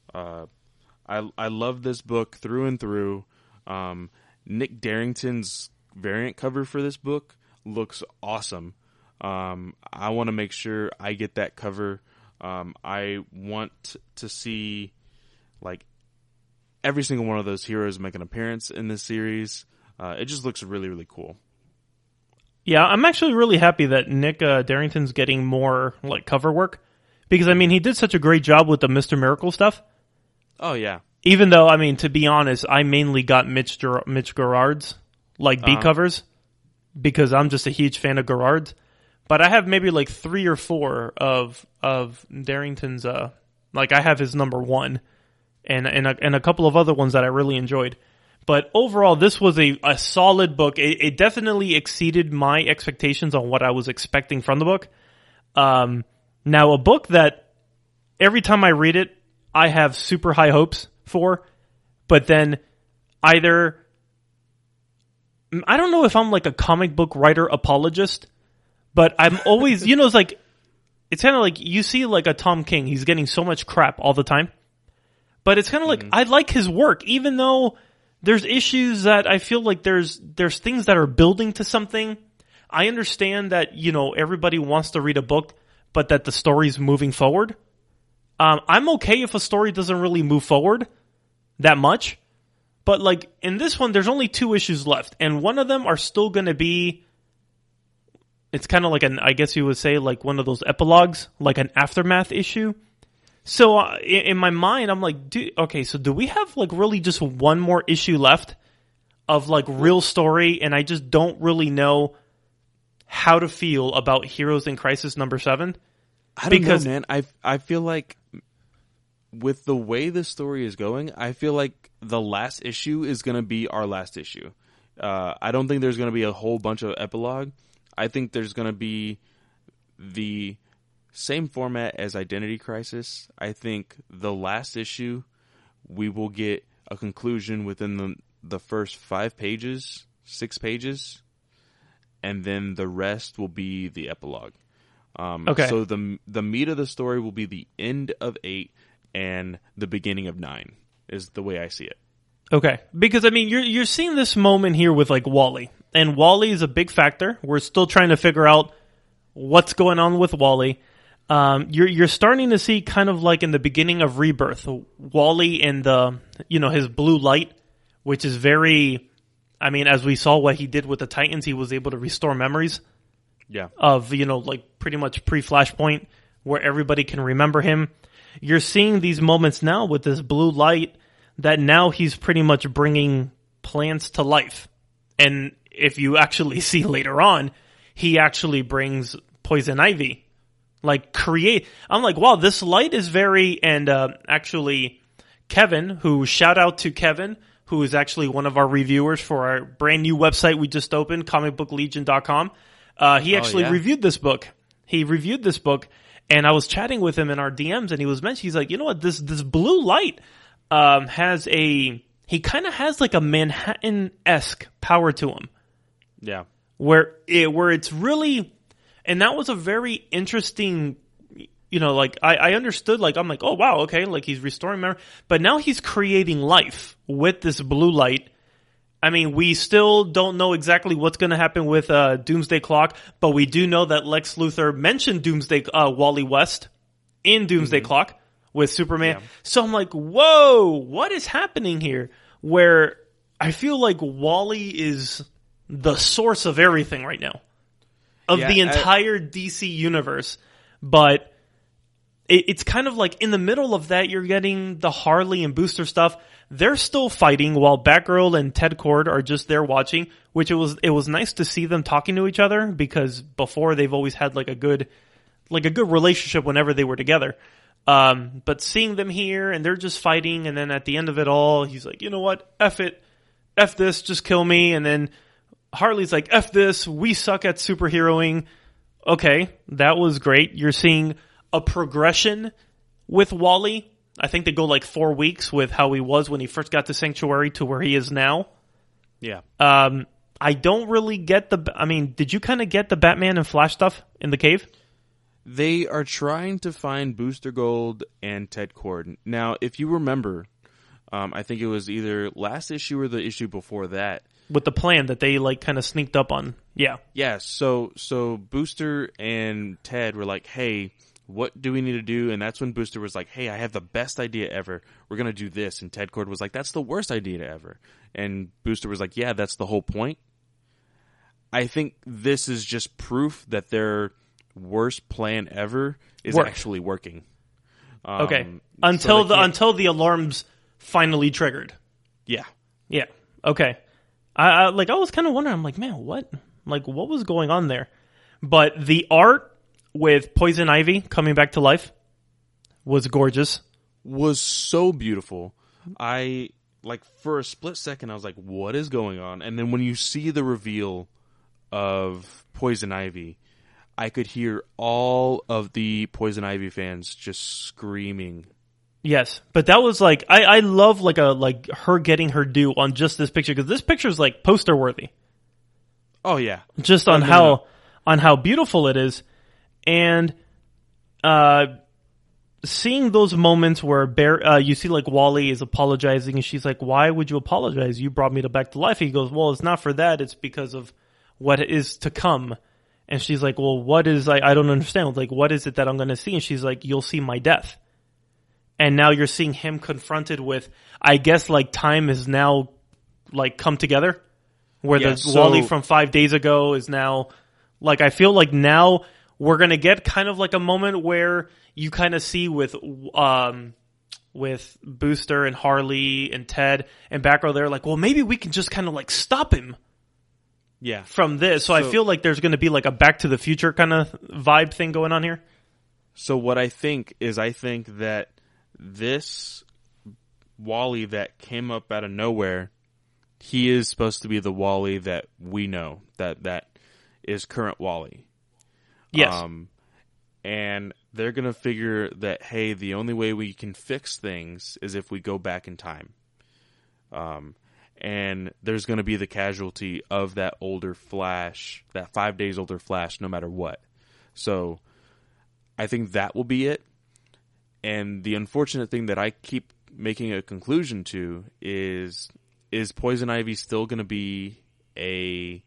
I love this book through and through. Nick Darrington's variant cover for this book looks awesome. I want to make sure I get that cover. I want to see, like, every single one of those heroes make an appearance in this series. It just looks really, really cool. Yeah, I'm actually really happy that Nick Darrington's getting more, like, cover work. Because, I mean, he did such a great job with the Mr. Miracle stuff. Oh, yeah. Even though, I mean, to be honest, I mainly got Mitch Gerard's, like B covers, because I'm just a huge fan of Gerard's. But I have maybe like 3 or 4 of Darrington's. Like I have his number 1, and a couple of other ones that I really enjoyed. But overall, this was a solid book. It definitely exceeded my expectations on what I was expecting from the book. Now, a book that every time I read it, I have super high hopes for, but then either I don't know if I'm like a comic book writer apologist, but I'm always, it's kind of like you see like a Tom King. He's getting so much crap all the time, but it's kind of like I like his work, even though there's issues that I feel like there's things that are building to something. I understand that, everybody wants to read a book, but that the story's moving forward. I'm okay if a story doesn't really move forward that much. But like in this one, there's only 2 issues left, and one of them are still going to be, it's kind of like I guess you would say like one of those epilogues, like an aftermath issue. So in my mind, I'm like, so do we have like really just one more issue left of like real story, and I just don't really know how to feel about Heroes in Crisis number 7? I don't know, man. I feel like with the way the story is going, I feel like the last issue is going to be our last issue. I don't think there's going to be a whole bunch of epilogue. I think there's going to be the same format as Identity Crisis. I think the last issue, we will get a conclusion within the first 5 pages, 6 pages, and then the rest will be the epilogue. Okay. So the meat of the story will be the end of 8 and the beginning of 9 is the way I see it. Okay. Because, I mean, you're seeing this moment here with, like, Wally. And Wally is a big factor. We're still trying to figure out what's going on with Wally. You're starting to see kind of like in the beginning of Rebirth, Wally and his blue light, which is very, I mean, as we saw what he did with the Titans, he was able to restore memories. Yeah. Of, like pretty much pre-Flashpoint where everybody can remember him. You're seeing these moments now with this blue light that now he's pretty much bringing plants to life. And if you actually see later on, he actually brings Poison Ivy. Like I'm like, wow, this light is very, and actually Kevin, shout out to Kevin, who is actually one of our reviewers for our brand new website we just opened, comicbooklegion.com. He actually reviewed this book. He reviewed this book, and I was chatting with him in our DMs, and he was mentioning, he's like, you know what, this blue light he kind of has like a Manhattan-esque power to him. Yeah. Where it's really, and that was a very interesting, like I understood, like I'm like, oh wow, okay, like he's restoring memory, but now he's creating life with this blue light. I mean, we still don't know exactly what's going to happen with Doomsday Clock, but we do know that Lex Luthor mentioned Wally West in Doomsday Clock with Superman. Yeah. So I'm like, whoa, what is happening here? Where I feel like Wally is the source of everything right now, of the entire DC universe. But it's kind of like in the middle of that, you're getting the Harley and Booster stuff. They're still fighting while Batgirl and Ted Kord are just there watching, which it was nice to see them talking to each other, because before they've always had like a good relationship whenever they were together. But seeing them here and they're just fighting, and then at the end of it all, he's like, you know what? F it. F this, just kill me. And then Harley's like, F this, we suck at superheroing. Okay, that was great. You're seeing a progression with Wally. I think they go like 4 weeks with how he was when he first got to Sanctuary to where he is now. Yeah. I don't really get did you kind of get the Batman and Flash stuff in the cave? They are trying to find Booster Gold and Ted Kord. Now, if you remember, I think it was either last issue or the issue before that. With the plan that they like kind of sneaked up on. Yeah. Yeah, so Booster and Ted were like, hey, what do we need to do? And that's when Booster was like, hey, I have the best idea ever. We're going to do this. And Ted Kord was like, that's the worst idea ever. And Booster was like, yeah, that's the whole point. I think this is just proof that their worst plan ever is actually working. Okay. Until the alarms finally triggered. Yeah. Yeah. Okay. I was kind of wondering. I'm like, man, what was going on there? But the art with Poison Ivy coming back to life was gorgeous. Was so beautiful. I for a split second I was like, what is going on? And then when you see the reveal of Poison Ivy, I could hear all of the Poison Ivy fans just screaming. Yes, but that was I love her getting her due on just this picture, because this picture is like poster worthy. Oh yeah, just on how beautiful it is, and seeing those moments where you see like Wally is apologizing, and she's like, "Why would you apologize? You brought me back to life." He goes, "Well, it's not for that. It's because of what is to come." And she's like, "Well, what is I don't understand. Like, what is it that I'm going to see?" And she's like, "You'll see my death." And now you're seeing him confronted with, I guess, like time has now like come together, where the Wally from 5 days ago is now like, I feel like now we're going to get kind of like a moment where you kind of see with Booster and Harley and Ted and Batgirl, they're like, well, maybe we can just kind of like stop him. Yeah. From this. So I feel like there's going to be like a Back to the Future kind of vibe thing going on here. So what I think that this Wally that came up out of nowhere, he is supposed to be the Wally that we know, that is current Wally. Yes. And they're going to figure that, hey, the only way we can fix things is if we go back in time. And there's going to be the casualty of that older Flash, that 5 days older Flash, no matter what. So I think that will be it. And the unfortunate thing that I keep making a conclusion to is Poison Ivy still going to be a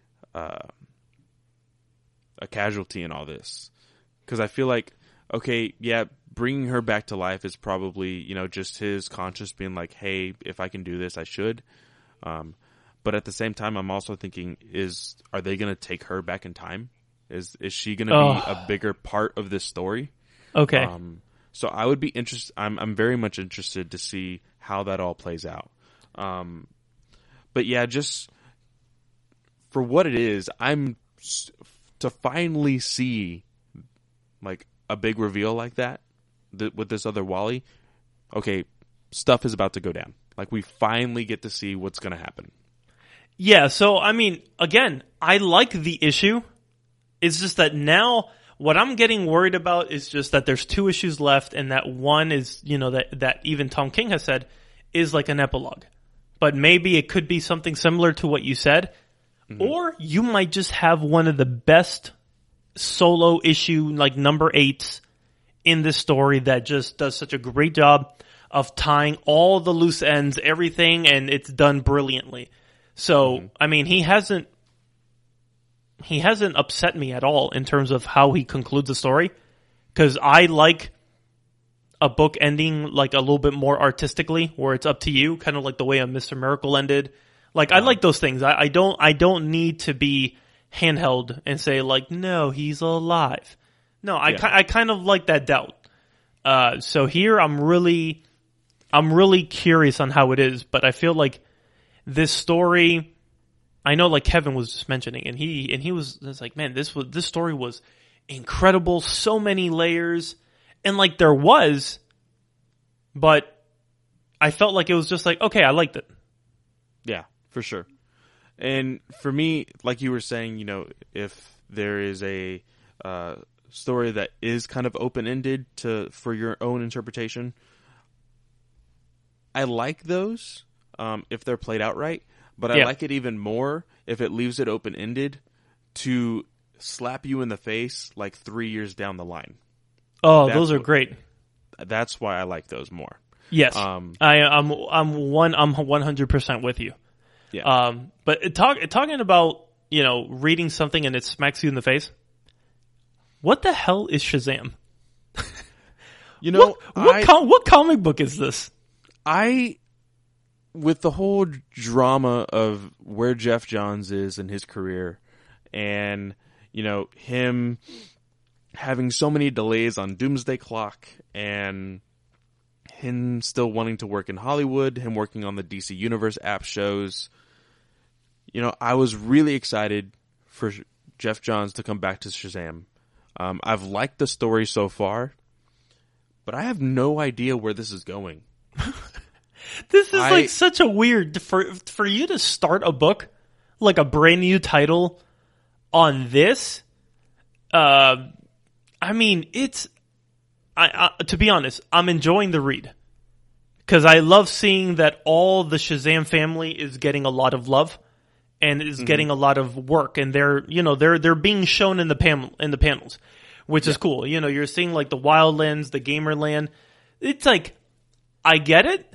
casualty in all this? Because I feel like, okay, yeah, bringing her back to life is probably, just his conscience being like, hey, if I can do this, I should. But at the same time, I'm also thinking, are they going to take her back in time? Is she going to be a bigger part of this story? Okay. So I would be interested. I'm very much interested to see how that all plays out. But yeah, just for what it is, to finally see like a big reveal like that with this other Wally. Okay, stuff is about to go down. Like, we finally get to see what's going to happen. Yeah, so, I mean, again, I like the issue. It's just that now what I'm getting worried about is just that there's 2 issues left, and that one is, that even Tom King has said is like an epilogue. But maybe it could be something similar to what you said. Mm-hmm. Or you might just have one of the best solo issue, like number 8s in this story that just does such a great job of tying all the loose ends, everything, and it's done brilliantly. So, I mean, he hasn't upset me at all in terms of how he concludes the story, because I like a book ending like a little bit more artistically, where it's up to you, kind of like the way a Mr. Miracle ended. Like, I like those things. I don't need to be handheld and say like, no, he's alive. No, I kind of like that doubt. So here I'm really curious on how it is, but I feel like this story, I know like Kevin was just mentioning, and he was like, man, this story was incredible, so many layers, and like there was, but I felt like it was just like, okay, I liked it. Yeah, for sure. And for me, like you were saying, if there is a story that is kind of open-ended for your own interpretation, I like those if they're played out right, but I like it even more if it leaves it open-ended to slap you in the face like 3 years down the line. Oh, those are great. That's why I like those more. Yes, I'm 100% with you. Yeah. But talking about reading something and it smacks you in the face. What the hell is Shazam? What comic book is this? With the whole drama of where Jeff Johns is in his career, and him having so many delays on Doomsday Clock, and him still wanting to work in Hollywood, him working on the DC Universe app shows, I was really excited for Geoff Johns to come back to Shazam. I've liked the story so far, but I have no idea where this is going. This is like such a weird for you to start a book, like a brand new title on this. I mean, it's to be honest, I'm enjoying the read because I love seeing that all the Shazam family is getting a lot of love and is getting a lot of work, and they're being shown in the panels, which is cool. You're seeing like the Wildlands, the Gamerland. It's like, I get it.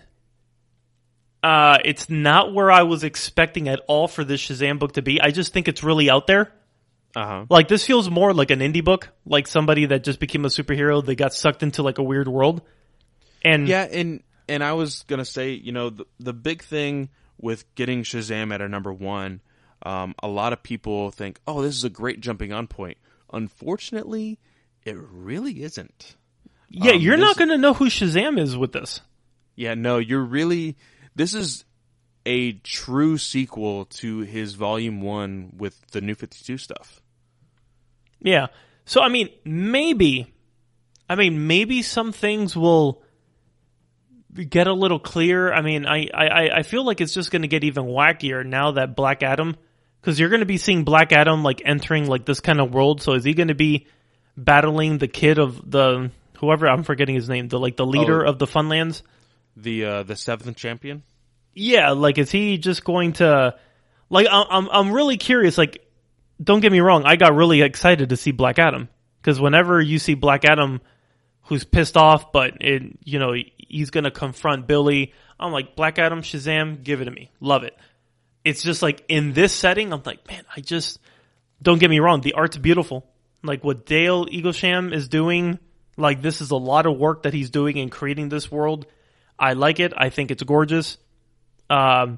It's not where I was expecting at all for this Shazam book to be. I just think it's really out there. Like, this feels more like an indie book, like somebody that just became a superhero. They got sucked into like a weird world. And yeah, and I was gonna say, the big thing with getting Shazam at a number 1, a lot of people think, oh, this is a great jumping on point. Unfortunately, it really isn't. Yeah, you're not going to know who Shazam is with this. Yeah, no, this is a true sequel to his Volume 1 with the New 52 stuff. Yeah. So, maybe some things will get a little clearer. I feel like it's just going to get even wackier now that Black Adam, because you're going to be seeing Black Adam like entering like this kind of world. So is he going to be battling the kid of the whoever, I'm forgetting his name, the leader of the Funlands, the 7th champion? Yeah, like, is he just going to, like, I'm really curious. Like, don't get me wrong, I got really excited to see Black Adam, because whenever you see Black Adam who's pissed off, but he's going to confront Billy, I'm like, Black Adam, Shazam, give it to me. Love it. It's just like, in this setting, I'm like, man, don't get me wrong, the art's beautiful. Like, what Dale Eaglesham is doing, like, this is a lot of work that he's doing in creating this world. I like it. I think it's gorgeous. I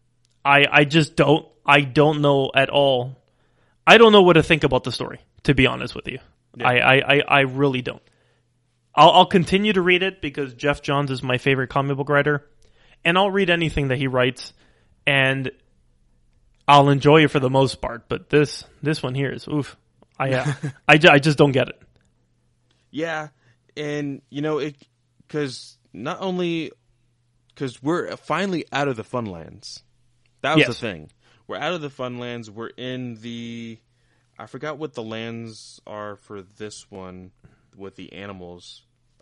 don't know at all. I don't know what to think about the story, to be honest with you. Yeah. I really don't. I'll continue to read it because Geoff Johns is my favorite comic book writer, and I'll read anything that he writes, and I'll enjoy it for the most part. But this one here is oof. I just don't get it. Yeah, and because we're finally out of the Funlands. That was the thing. We're out of the Funlands. We're in I forgot what the lands are for this one with the animals.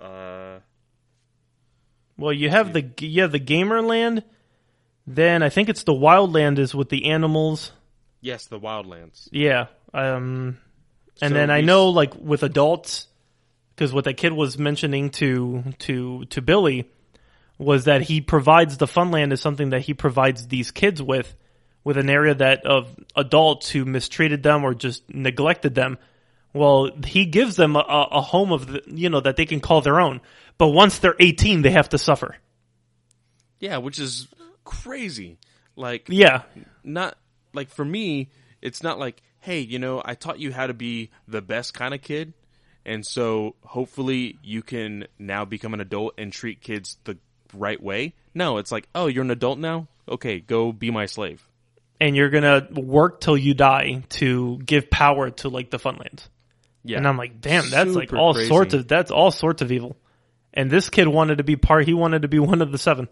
Well, you have the Gamerland. Then I think it's the Wildland is with the animals. Yes, the Wildlands. Yeah. And then I know, like, with adults, because what that kid was mentioning to Billy was that he provides the Funland is something that he provides these kids with an area that of adults who mistreated them or just neglected them. Well, he gives them a home of that they can call their own. But once they're 18, they have to suffer. Yeah, which is crazy. Like, yeah, not like for me, it's not like, hey, I taught you how to be the best kind of kid, and so hopefully you can now become an adult and treat kids the right way. No, it's like, oh, you're an adult now? Okay, go be my slave. And you're going to work till you die to give power to, like, the Funlands. Yeah. And I'm like, damn, that's like all crazy. That's all sorts of evil. And this kid wanted to be one of the 7.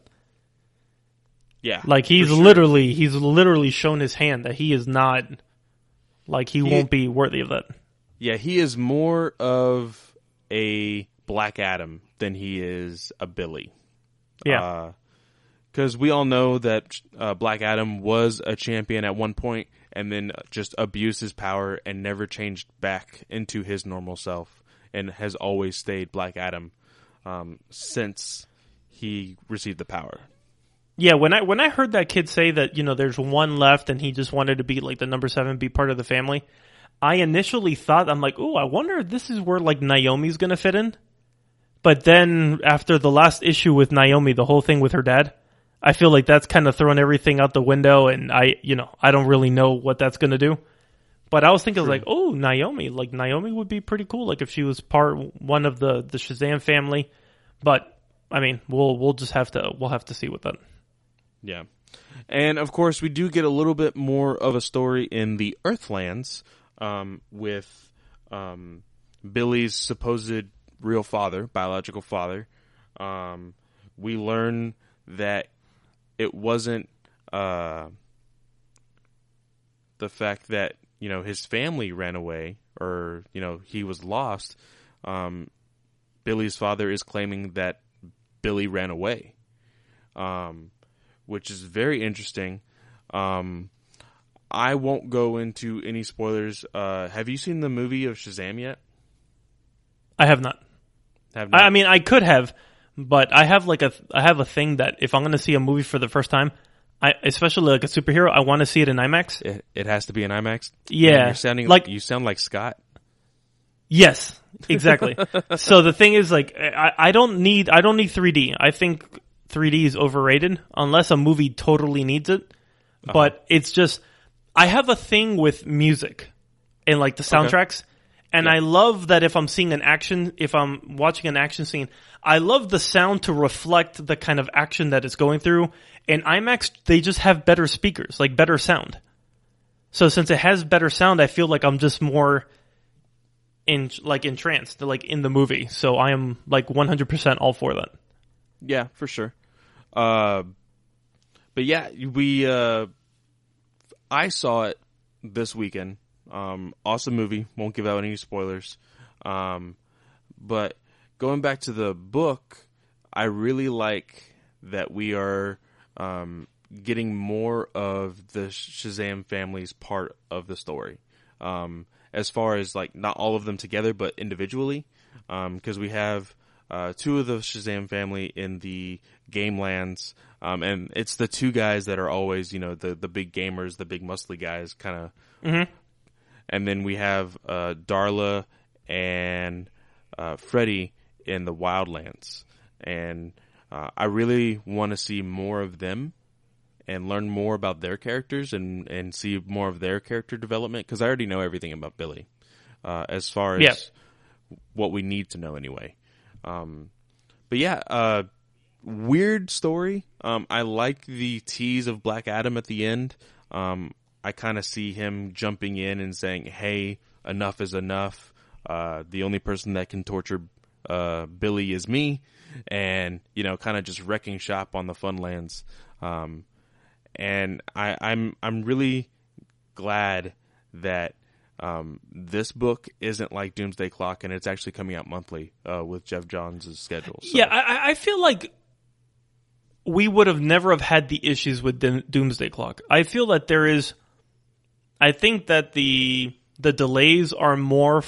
Yeah. Like, he's literally shown his hand that he is not, like, he won't be worthy of that. Yeah, he is more of a Black Adam than he is a Billy. Yeah. Because we all know that Black Adam was a champion at one point and then just abused his power and never changed back into his normal self and has always stayed Black Adam since he received the power. Yeah, when I heard that kid say that, there's one left and he just wanted to be like the number 7, be part of the family, I initially thought, I'm like, oh, I wonder if this is where like Naomi's going to fit in. But then after the last issue with Naomi, the whole thing with her dad, I feel like that's kind of thrown everything out the window, and I don't really know what that's going to do. But I was thinking, like, oh, Naomi would be pretty cool, like if she was one of the Shazam family. But I mean, we'll have to see with that. Yeah, And, of course, we do get a little bit more of a story in the Earthlands with Billy's supposed real father, biological father. We learn that it wasn't the fact that, his family ran away or, he was lost. Billy's father is claiming that Billy ran away, which is very interesting. I won't go into any spoilers. Have you seen the movie of Shazam yet? I have not. I mean, I could have, but I have a thing that if I'm going to see a movie for the first time, especially like a superhero, I want to see it in IMAX. It has to be in IMAX. Yeah, you sound like Scott. Yes, exactly. So the thing is, like, I don't need 3D. I think 3D is overrated unless a movie totally needs it. Uh-huh. But it's just, I have a thing with music and like the soundtracks. Okay. And I love that if I'm watching an action scene, I love the sound to reflect the kind of action that it's going through. In IMAX, they just have better speakers, like better sound. So since it has better sound, I feel like I'm just more entranced, like in the movie. So I am like 100% all for that. Yeah, for sure. But yeah, I saw it this weekend. Awesome movie. Won't give out any spoilers. But going back to the book, I really like that we are getting more of the Shazam family's part of the story. As far as like not all of them together, but individually, because we have two of the Shazam family in the game lands, and it's the two guys that are always, the big gamers, the big muscly guys, kind of. Mm-hmm. And then we have Darla and Freddy in the Wildlands, and I really want to see more of them and learn more about their characters and see more of their character development, because I already know everything about Billy as far as what we need to know anyway. But yeah, weird story. I like the tease of Black Adam at the end. I kind of see him jumping in and saying, hey, enough is enough. The only person that can torture Billy is me. And, kind of just wrecking shop on the Funlands. And I'm really glad that this book isn't like Doomsday Clock, and it's actually coming out monthly with Geoff Johns' schedule. So. Yeah, I feel like we would have never have had the issues with Doomsday Clock. I feel that I think that the delays are more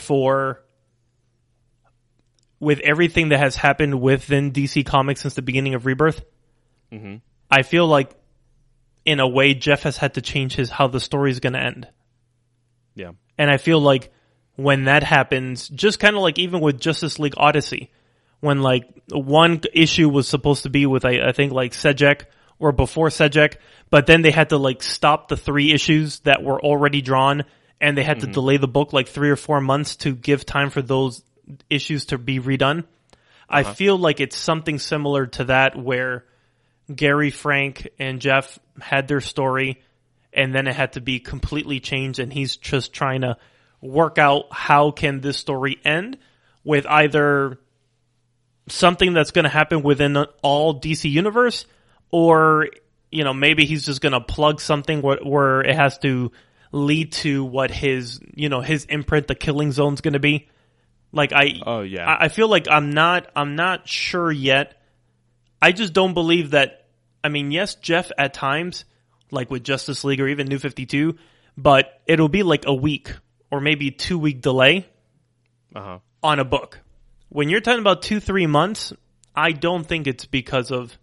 with everything that has happened within DC Comics since the beginning of Rebirth. Mm-hmm. I feel like, in a way, Geoff has had to change how the story is going to end. Yeah. And I feel like when that happens, just kind of like even with Justice League Odyssey, when like one issue was supposed to be with, I think like Sejek or before Sejek, but then they had to like stop the 3 issues that were already drawn, and they had to delay the book like 3 or 4 months to give time for those issues to be redone. Uh-huh. I feel like it's something similar to that, where Gary Frank and Geoff had their story, and then it had to be completely changed, and he's just trying to work out how can this story end with either something that's going to happen within all DC universe, or maybe he's just going to plug something where it has to lead to what his imprint, the Killing Zone's going to be. Like I feel like I'm not sure yet. I just don't believe that. I mean, yes, Geoff at times, like with Justice League or even New 52, but it'll be like a week or maybe 2-week delay on a book. When you're talking about 2-3 months, I don't think it's because of,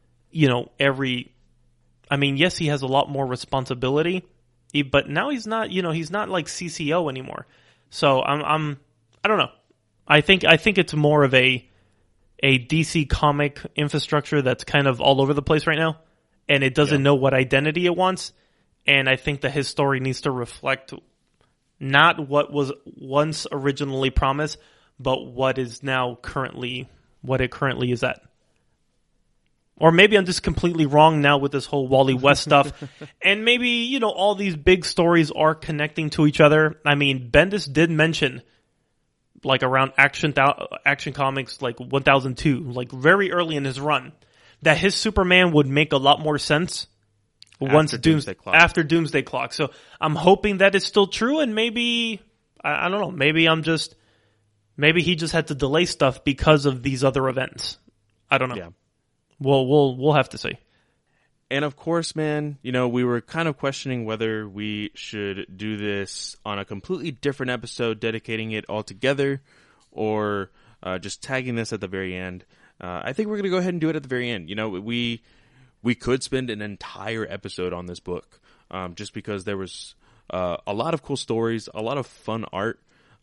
I mean, yes, he has a lot more responsibility, but now he's not like CCO anymore. So I don't know. I think it's more of a DC comic infrastructure that's kind of all over the place right now, and it doesn't know what identity it wants. And I think that his story needs to reflect not what was once originally promised, but what it currently is at. Or maybe I'm just completely wrong now with this whole Wally West stuff. And maybe, you know, all these big stories are connecting to each other. I mean, Bendis did mention, like around Action Comics, like 1002, like very early in his run, that his Superman would make a lot more sense after Doomsday Clock. So I'm hoping that it's still true, and maybe, I don't know, maybe he just had to delay stuff because of these other events. I don't know. Yeah. We'll have to see. And of course, man, you know, we were kind of questioning whether we should do this on a completely different episode, dedicating it all together, or just tagging this at the very end. I think we're going to go ahead and do it at the very end. You know, we could spend an entire episode on this book, just because there was a lot of cool stories, a lot of fun art,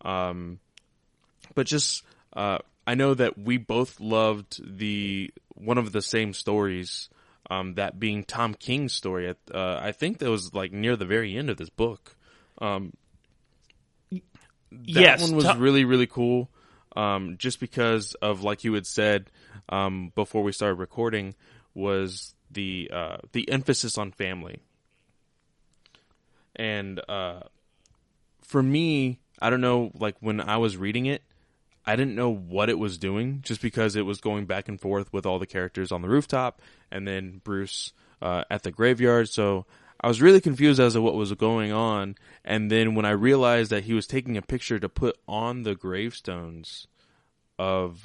but just I know that we both loved one of the same stories, that being Tom King's story. I think that was like near the very end of this book. That one was really, really cool. Just because of, like you had said, before we started recording, was the emphasis on family. And, for me, I don't know, like when I was reading it, I didn't know what it was doing, just because it was going back and forth with all the characters on the rooftop and then Bruce at the graveyard. So I was really confused as to what was going on. And then when I realized that he was taking a picture to put on the gravestones of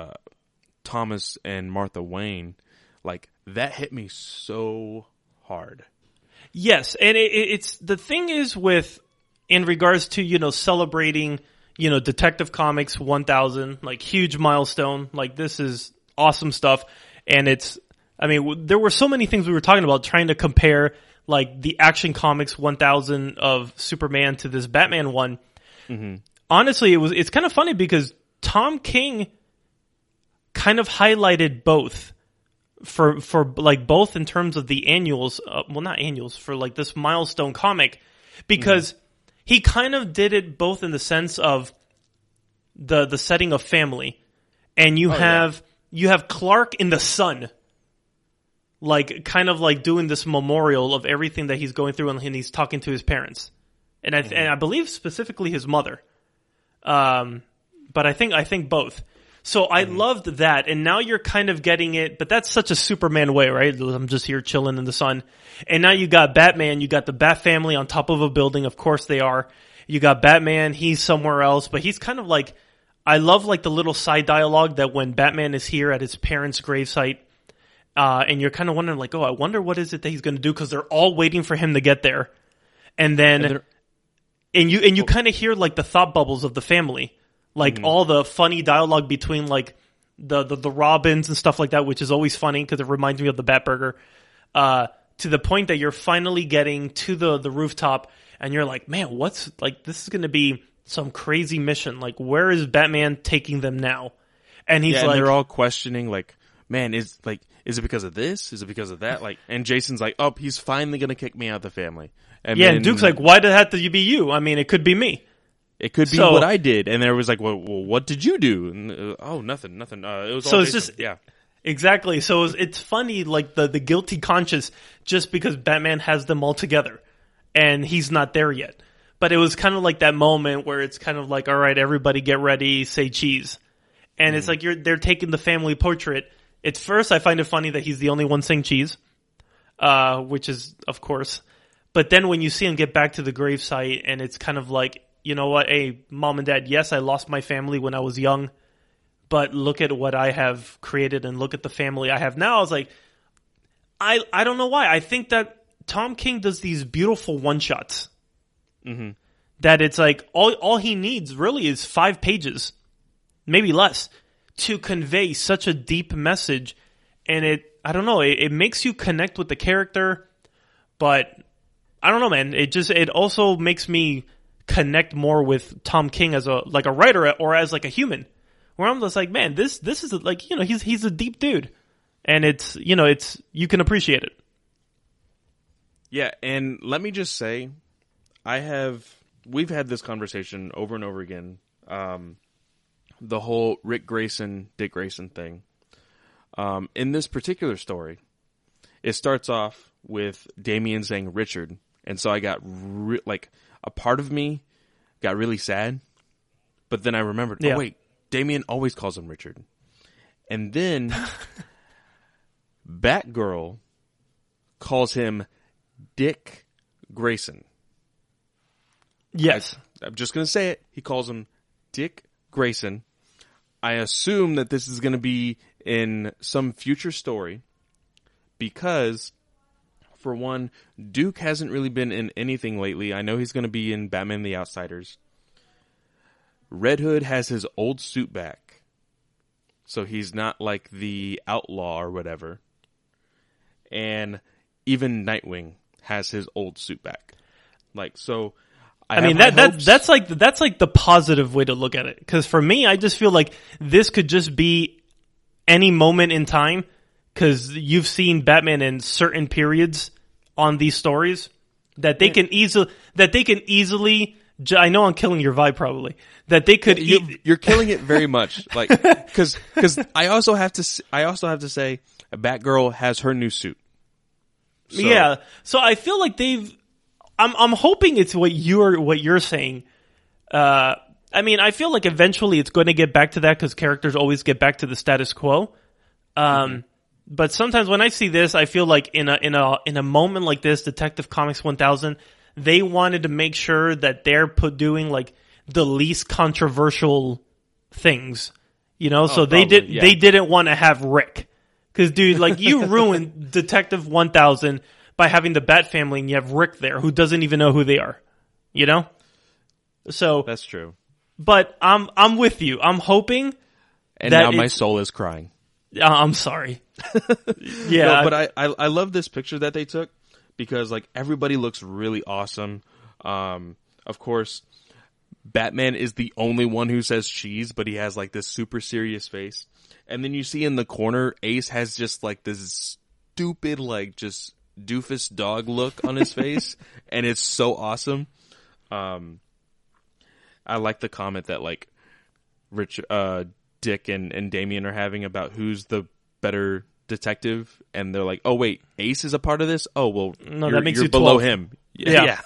Thomas and Martha Wayne, like that hit me so hard. Yes, and it's the thing is with, in regards to, you know, celebrating, you know, Detective Comics 1000, like huge milestone. Like this is awesome stuff. And there were so many things we were talking about trying to compare like the Action Comics 1000 of Superman to this Batman one. Mm-hmm. Honestly, it's kind of funny because Tom King kind of highlighted both for like both in terms of the annuals, not annuals, for like this milestone comic, because he kind of did it both in the sense of the setting of family, and you have Clark in the sun, like kind of like doing this memorial of everything that he's going through, and he's talking to his parents, and I believe specifically his mother, but I think both. So I loved that, and now you're kind of getting it, but that's such a Superman way, right? I'm just here chilling in the sun. And now you got Batman, you got the Bat family on top of a building, of course they are. You got Batman, he's somewhere else, but he's kind of like, I love like the little side dialogue that when Batman is here at his parents' gravesite, and you're kind of wondering like, oh, I wonder what is it that he's going to do, because they're all waiting for him to get there. And then, and you kind of hear like the thought bubbles of the family. Like all the funny dialogue between like the Robins and stuff like that, which is always funny because it reminds me of the Batburger, to the point that you're finally getting to the rooftop and you're like, man, what's like, this is going to be some crazy mission. Like, where is Batman taking them now? And he's like, they're all questioning like, man, is it because of this? Is it because of that? Like, and Jason's like, oh, he's finally going to kick me out of the family. And and Duke's like, why did it have to be you? I mean, it could be me. It could be what I did, and there was like, well, what did you do? And, oh, nothing. It was all it's just exactly. So it's funny, like the guilty conscience, just because Batman has them all together, and he's not there yet. But it was kind of like that moment where it's kind of like, all right, everybody get ready, say cheese, and it's like they're taking the family portrait. At first, I find it funny that he's the only one saying cheese, which is of course. But then when you see him get back to the gravesite, and it's kind of like, you know what, hey, mom and dad, yes, I lost my family when I was young, but look at what I have created and look at the family I have now. I was like, I don't know why. I think that Tom King does these beautiful one-shots. Mm-hmm. That it's like, all he needs really is 5 pages, maybe less, to convey such a deep message. And I don't know, it makes you connect with the character, but I don't know, man. It also makes me connect more with Tom King as a writer or as like a human, where I'm just like, man, this is like, you know, he's a deep dude, and it's, you know, you can appreciate it. Yeah. And let me just say, we've had this conversation over and over again. The whole Dick Grayson thing. In this particular story, it starts off with Damian saying Richard, and so I got a part of me got really sad, but then I remembered, oh wait, Damian always calls him Richard. And then Batgirl calls him Dick Grayson. Yes. I'm just going to say it. He calls him Dick Grayson. I assume that this is going to be in some future story because, for one, Duke hasn't really been in anything lately. I know he's going to be in Batman the Outsiders. Red Hood has his old suit back, so he's not like the outlaw or whatever. And even Nightwing has his old suit back. Like, so I mean that's like the positive way to look at it. Because for me, I just feel like this could just be any moment in time. Because you've seen Batman in certain periods on these stories that they can easily. I know I'm killing your vibe probably. That they could. You're killing it very much. Like because I also have to say Batgirl has her new suit. So. Yeah, so I feel like I'm hoping it's what you're saying. I mean, I feel like eventually it's going to get back to that because characters always get back to the status quo. But sometimes when I see this, I feel like in a moment like this, Detective Comics 1000, they wanted to make sure that they're doing like the least controversial things, you know. So they didn't want to have Rick. Because, dude, like, you ruined Detective 1000 by having the Bat family and you have Rick there who doesn't even know who they are. You know? So. That's true. But I'm with you. I'm hoping. And now my soul is crying. I'm sorry. Yeah. No, but I love this picture that they took because, like, everybody looks really awesome. Of course, Batman is the only one who says cheese, but he has, like, this super serious face. And then you see in the corner, Ace has just like this stupid, like just doofus dog look on his face. And it's so awesome. I like the comment that like Dick and Damian are having about who's the better detective. And they're like, oh wait, Ace is a part of this? Oh, well, no, that makes you below 12. him. Yeah.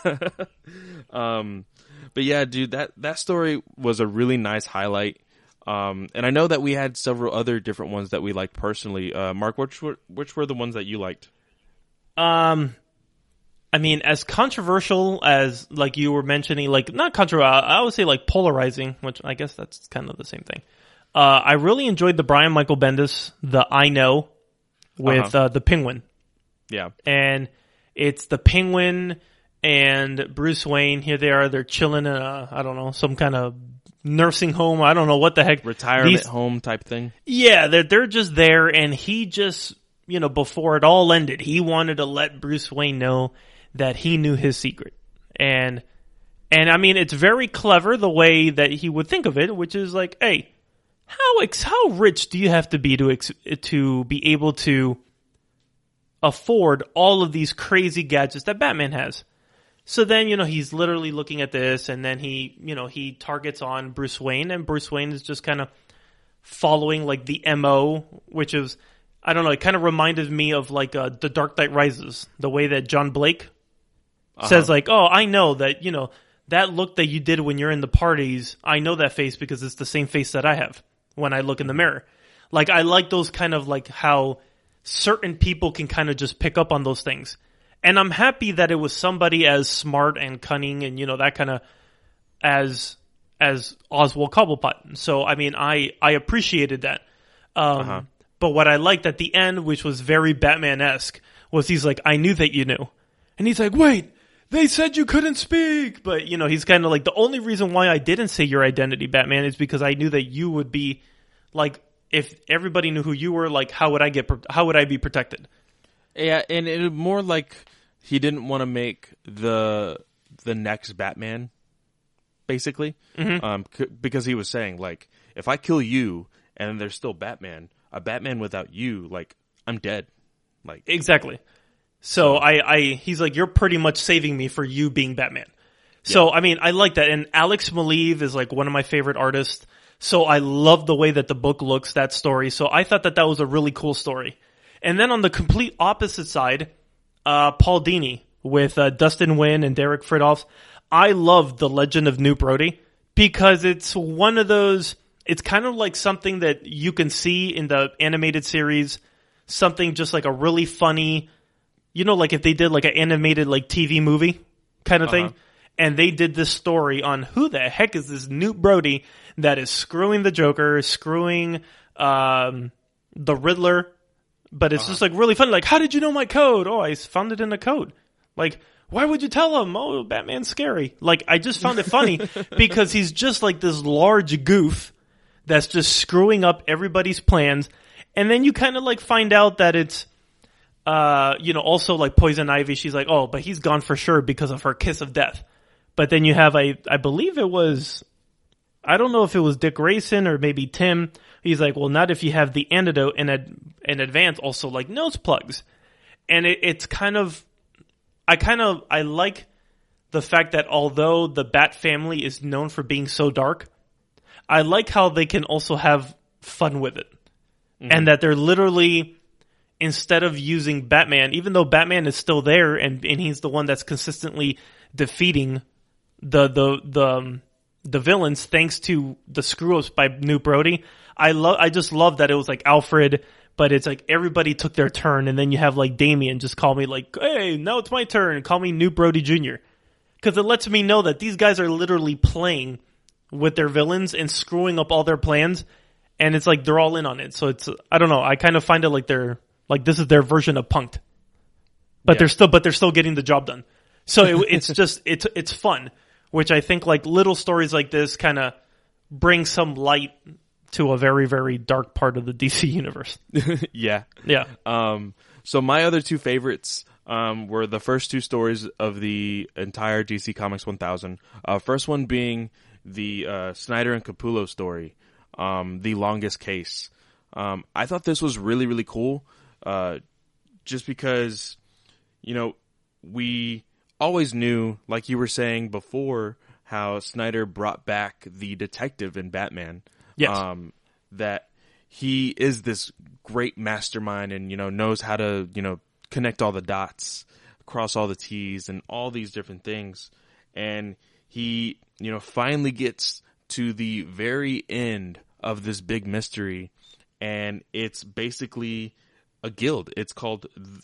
But yeah, dude, that story was a really nice highlight. And I know that we had several other different ones that we liked personally. Mark, which were the ones that you liked? I mean, as controversial as, like, you were mentioning, like, not controversial, I would say, like, polarizing, which I guess that's kind of the same thing. I really enjoyed the Brian Michael Bendis, the I Know, with the Penguin. Yeah. And it's the Penguin and Bruce Wayne. Here they are. They're chilling in I don't know, some kind of nursing home. I don't know what the heck. Retirement home type thing. Yeah, they're just there, and he just, you know, before it all ended, he wanted to let Bruce Wayne know that he knew his secret. And I mean, it's very clever the way that he would think of it, which is like, hey, how rich do you have to be to be able to afford all of these crazy gadgets that Batman has? So then, you know, he's literally looking at this, and then he targets on Bruce Wayne, and Bruce Wayne is just kind of following like the MO, which is, I don't know, it kind of reminded me of like The Dark Knight Rises, the way that John Blake says like, oh, I know that, you know, that look that you did when you're in the parties, I know that face because it's the same face that I have when I look in the mirror. Like, I like those kind of like how certain people can kind of just pick up on those things. And I'm happy that it was somebody as smart and cunning and, you know, that kind of as Oswald Cobblepot. So, I mean, I appreciated that. But what I liked at the end, which was very Batman-esque, was he's like, I knew that you knew. And he's like, wait, they said you couldn't speak. But, you know, he's kind of like, the only reason why I didn't say your identity, Batman, is because I knew that you would be, like, if everybody knew who you were, like, how would I be protected? Yeah, and it more like he didn't want to make the next Batman, basically, because he was saying, like, if I kill you and there's still Batman, a Batman without you, like, I'm dead. Like, exactly. So he's like, you're pretty much saving me for you being Batman. So, I mean, I like that. And Alex Maleev is like one of my favorite artists. So I love the way that the book looks, that story. So I thought that that was a really cool story. And then on the complete opposite side, Paul Dini with Dustin Nguyen and Derek Fridolfs. I love The Legend of New Brody because it's one of those, it's kind of like something that you can see in the animated series, something just like a really funny, you know, like if they did like an animated like TV movie kind of thing. And they did this story on who the heck is this Newt Brody that is screwing the Joker, screwing the Riddler. But it's just like really fun. Like, how did you know my code? Oh, I found it in the code. Like, why would you tell him? Oh, Batman's scary. Like, I just found it funny because he's just like this large goof that's just screwing up everybody's plans. And then you kind of like find out that it's, you know, also like Poison Ivy. She's like, oh, but he's gone for sure because of her kiss of death. But then you have, I believe it was, I don't know if it was Dick Grayson or maybe Tim. He's like, well, not if you have the antidote in advance, also like nose plugs. And it's kind of, I like the fact that although the Bat family is known for being so dark, I like how they can also have fun with it. Mm-hmm. And that they're literally, instead of using Batman, even though Batman is still there and he's the one that's consistently defeating the villains thanks to the screw ups by Newt Brody. I just love that it was like Alfred, but it's like everybody took their turn, and then you have like Damian just call me like, hey, now it's my turn. Call me Newt Brody Jr. Because it lets me know that these guys are literally playing with their villains and screwing up all their plans, and it's like they're all in on it. So it's, I don't know, I kind of find it like they're like this is their version of Punk'd, but they're still getting the job done. So it's just it's fun. Which I think like little stories like this kind of bring some light to a very, very dark part of the DC universe. Yeah. Yeah. So my other two favorites were the first two stories of the entire DC Comics 1000. First one being the Snyder and Capullo story, The Longest Case. I thought this was really, really cool just because, you know, we always knew, like you were saying before, how Snyder brought back the detective in Batman. Yes. That he is this great mastermind and, you know, knows how to, you know, connect all the dots, cross all the T's and all these different things. And he, you know, finally gets to the very end of this big mystery, and it's basically a guild. It's called,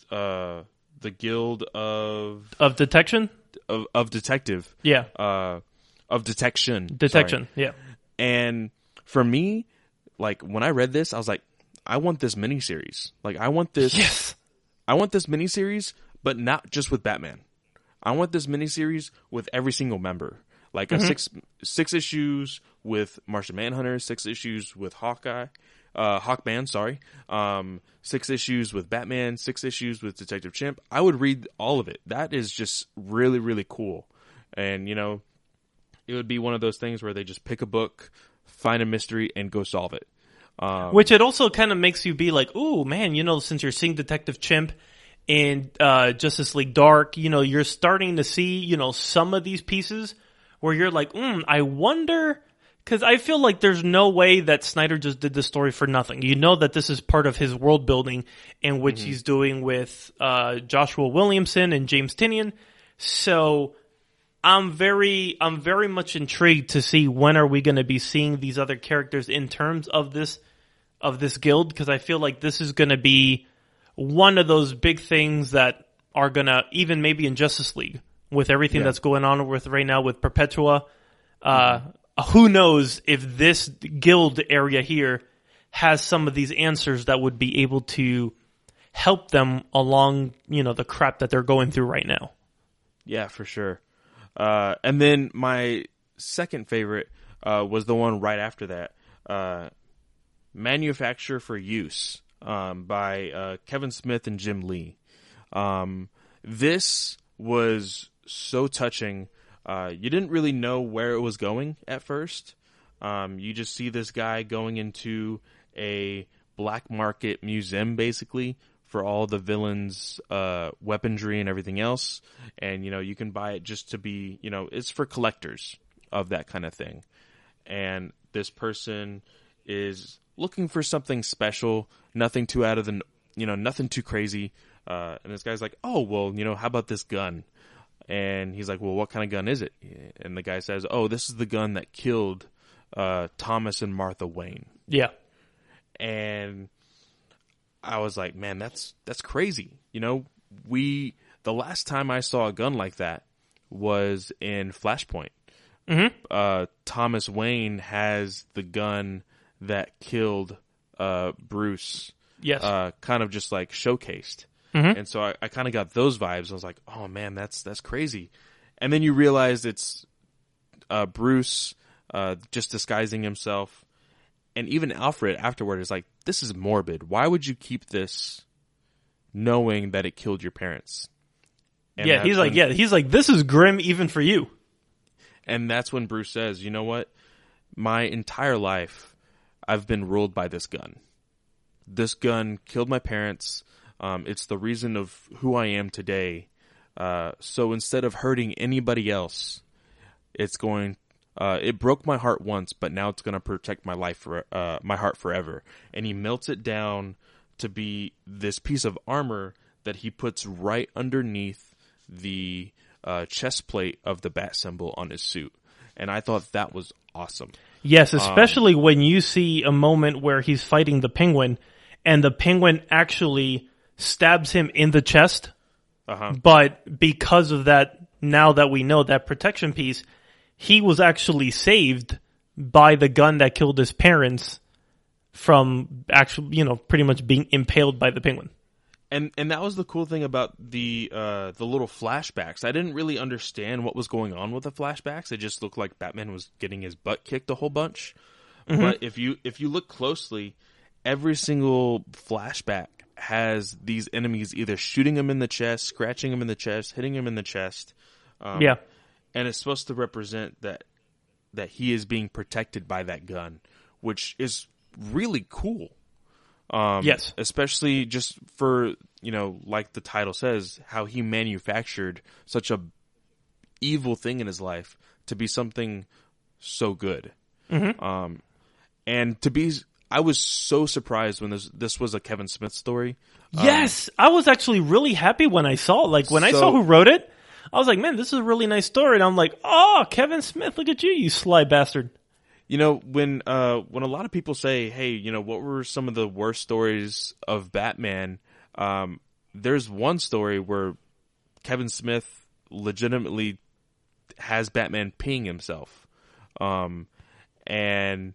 the Guild of Detection? Of Detective. Yeah. Of Detection. Detection, sorry. Yeah. And for me, like, when I read this, I was like, I want this miniseries. Like, I want this. Yes. I want this miniseries, but not just with Batman. I want this miniseries with every single member. Like, a six issues with Martian Manhunter, 6 issues with Hawkeye. Hawkman, sorry. 6 issues with Batman, 6 issues with Detective Chimp. I would read all of it. That is just really, really cool. And, you know, it would be one of those things where they just pick a book, find a mystery, and go solve it. Which it also kind of makes you be like, ooh, man, you know, since you're seeing Detective Chimp in Justice League Dark, you know, you're starting to see, you know, some of these pieces where you're like, I wonder... Because I feel like there's no way that Snyder just did this story for nothing. You know that this is part of his world building, in which he's doing with Joshua Williamson and James Tynion. So I'm very much intrigued to see when are we going to be seeing these other characters in terms of this guild, because I feel like this is going to be one of those big things that are going to, even maybe in Justice League, with everything that's going on with right now with Perpetua. Who knows if this guild area here has some of these answers that would be able to help them along, you know, the crap that they're going through right now. Yeah, for sure. And then my second favorite was the one right after that, Manufacture for Use, by Kevin Smith and Jim Lee. This was so touching. You didn't really know where it was going at first. You just see this guy going into a black market museum, basically, for all the villains' weaponry and everything else. And, you know, you can buy it just to be, you know, it's for collectors of that kind of thing. And this person is looking for something special, nothing too out of the, nothing too crazy. And this guy's like, oh, well, how about this gun? And he's like, well, what kind of gun is it? And the guy says, oh, this is the gun that killed Thomas and Martha Wayne. Yeah. And I was like, man, that's crazy. The last time I saw a gun like that was in Flashpoint. Mm-hmm. Thomas Wayne has the gun that killed Bruce. Yes. Kind of just like showcased. Mm-hmm. And so I kind of got those vibes. I was like, oh man, that's crazy. And then you realize it's Bruce just disguising himself. And even Alfred afterward is like, this is morbid. Why would you keep this knowing that it killed your parents? And he's like, this is grim even for you. And that's when Bruce says, you know what? My entire life, I've been ruled by this gun. This gun killed my parents. It's the reason of who I am today. So instead of hurting anybody else, it broke my heart once, but now it's going to protect my heart forever. And he melts it down to be this piece of armor that he puts right underneath the chest plate of the bat symbol on his suit. And I thought that was awesome. Yes, especially when you see a moment where he's fighting the Penguin and the Penguin actually stabs him in the chest. But because of that, now that we know that protection piece, he was actually saved by the gun that killed his parents from actually, pretty much being impaled by the Penguin. And that was the cool thing about the little flashbacks. I didn't really understand what was going on with the flashbacks. It just looked like Batman was getting his butt kicked a whole bunch. Mm-hmm. But if you look closely, every single flashback has these enemies either shooting him in the chest, scratching him in the chest, hitting him in the chest. Yeah. And it's supposed to represent that he is being protected by that gun, which is really cool. Yes. Especially just for, like the title says, how he manufactured such a evil thing in his life to be something so good. Mm-hmm. And I was so surprised when this was a Kevin Smith story. Yes, I was actually really happy when I saw it. I saw who wrote it, I was like, man, this is a really nice story. And I'm like, oh, Kevin Smith, look at you sly bastard. When a lot of people say, hey, what were some of the worst stories of Batman? There's one story where Kevin Smith legitimately has Batman peeing himself. And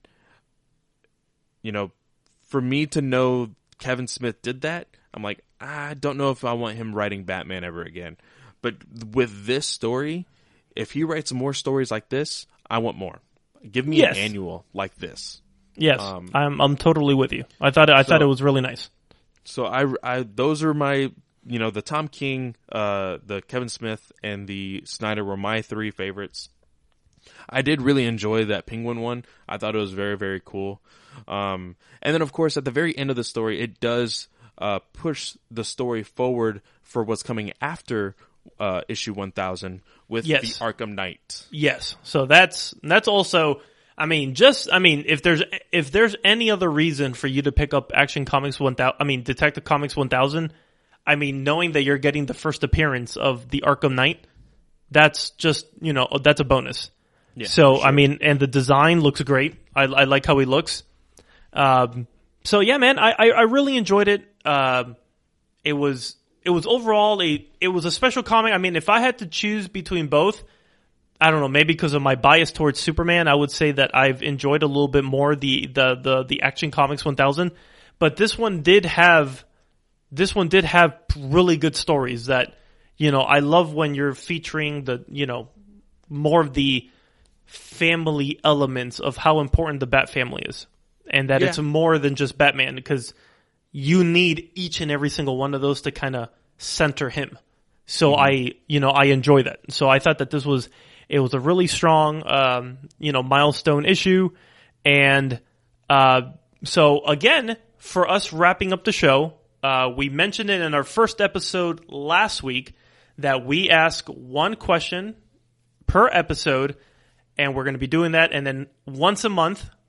for me to know Kevin Smith did that, I'm like, I don't know if I want him writing Batman ever again. But with this story, if he writes more stories like this, I want more. Give me an annual like this. Yes, I'm totally with you. I thought it was really nice. So I those are my the Tom King, the Kevin Smith, and the Snyder were my three favorites. I did really enjoy that Penguin one. I thought it was very, very cool. And then, of course, at the very end of the story, it does push the story forward for what's coming after issue 1000 with the Arkham Knight. Yes. So that's also, if there's any other reason for you to pick up Detective Comics 1000, knowing that you're getting the first appearance of the Arkham Knight, that's just, that's a bonus. Yeah, so, sure. And the design looks great. I like how he looks. So yeah, man, I really enjoyed it. It was overall it was a special comic. If I had to choose between both, I don't know, maybe because of my bias towards Superman, I would say that I've enjoyed a little bit more the Action Comics 1000. But this one did have really good stories that, I love when you're featuring more of the family elements of how important the Bat family is. And that it's more than just Batman, because you need each and every single one of those to kind of center him. So I enjoy that. So I thought that it was a really strong, milestone issue. And, so again, for us wrapping up the show, we mentioned it in our first episode last week that we ask one question per episode, and we're going to be doing that. And then once a month,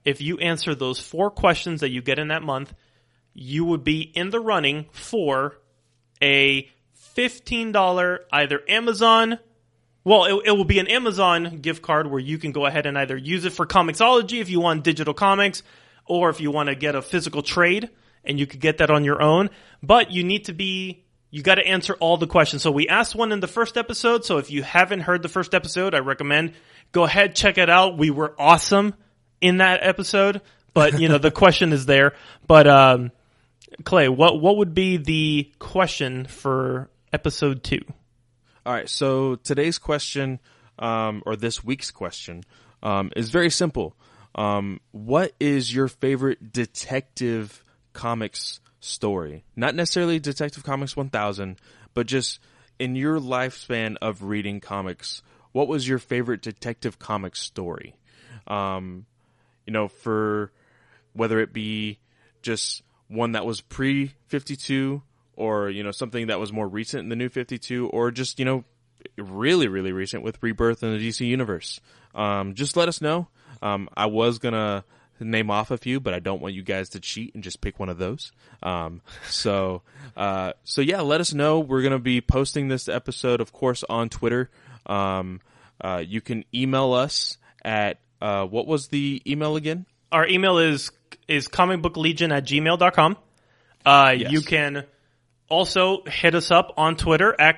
if you answer those 4 questions that you get in that month, you would be in the running for a $15 either Amazon. Well, it will be an Amazon gift card where you can go ahead and either use it for Comixology if you want digital comics, or if you want to get a physical trade, and you could get that on your own. But you got to answer all the questions. So we asked one in the first episode. So if you haven't heard the first episode, I recommend go ahead, check it out. We were awesome in that episode, but the question is there. But Clay, what would be the question for episode 2? All right. So today's question, or this week's question, is very simple. What is your favorite Detective Comics story? Not necessarily Detective Comics 1000, but just in your lifespan of reading comics, what was your favorite Detective Comics story? For whether it be just one that was pre-52 or, something that was more recent in the new 52, or just, really, really recent with Rebirth in the DC Universe. Just let us know. I was going to name off a few, but I don't want you guys to cheat and just pick one of those. So yeah, let us know. We're going to be posting this episode, of course, on Twitter. You can email us at, what was the email again? Our email is comicbooklegion@gmail.com. Yes. You can also hit us up on Twitter at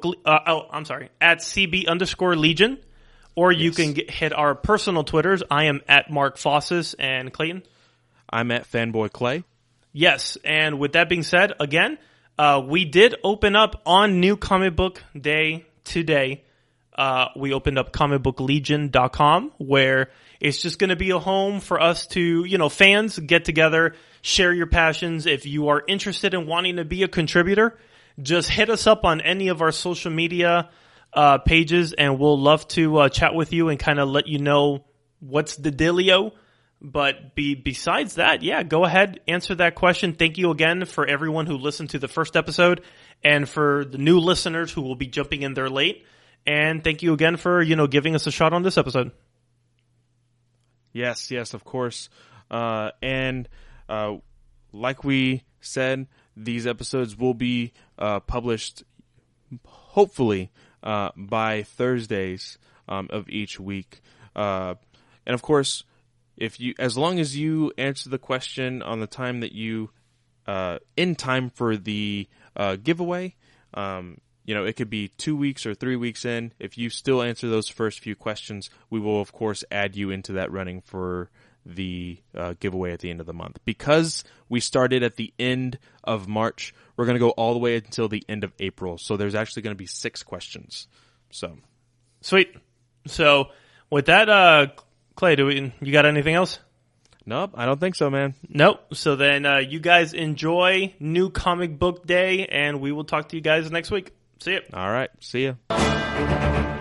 CB_Legion. Or you can hit our personal Twitters. I am at Mark Fossis, and Clayton? I'm at Fanboy Clay. Yes, and with that being said, again, we did open up on New Comic Book Day today. We opened up comicbooklegion.com, where it's just going to be a home for us to, fans get together, share your passions. If you are interested in wanting to be a contributor, just hit us up on any of our social media pages, and we'll love to chat with you and kind of let you know what's the dealio. But besides that, yeah, go ahead, answer that question. Thank you again for everyone who listened to the first episode, and for the new listeners who will be jumping in there late. And thank you again for, giving us a shot on this episode. Yes, of course. And like we said, these episodes will be published hopefully by Thursdays of each week. And of course, as long as you answer the question on the time that you in time for the giveaway, it could be 2 weeks or 3 weeks in. If you still answer those first few questions, we will of course add you into that running for the giveaway at the end of the month. Because we started at the end of March, we're going to go all the way until the end of April. So there's actually going to be 6 questions. So sweet. So with that, Clay, you got anything else? Nope, I don't think so, man. Nope. So then you guys enjoy New Comic Book Day, and we will talk to you guys next week. See ya. All right. See ya.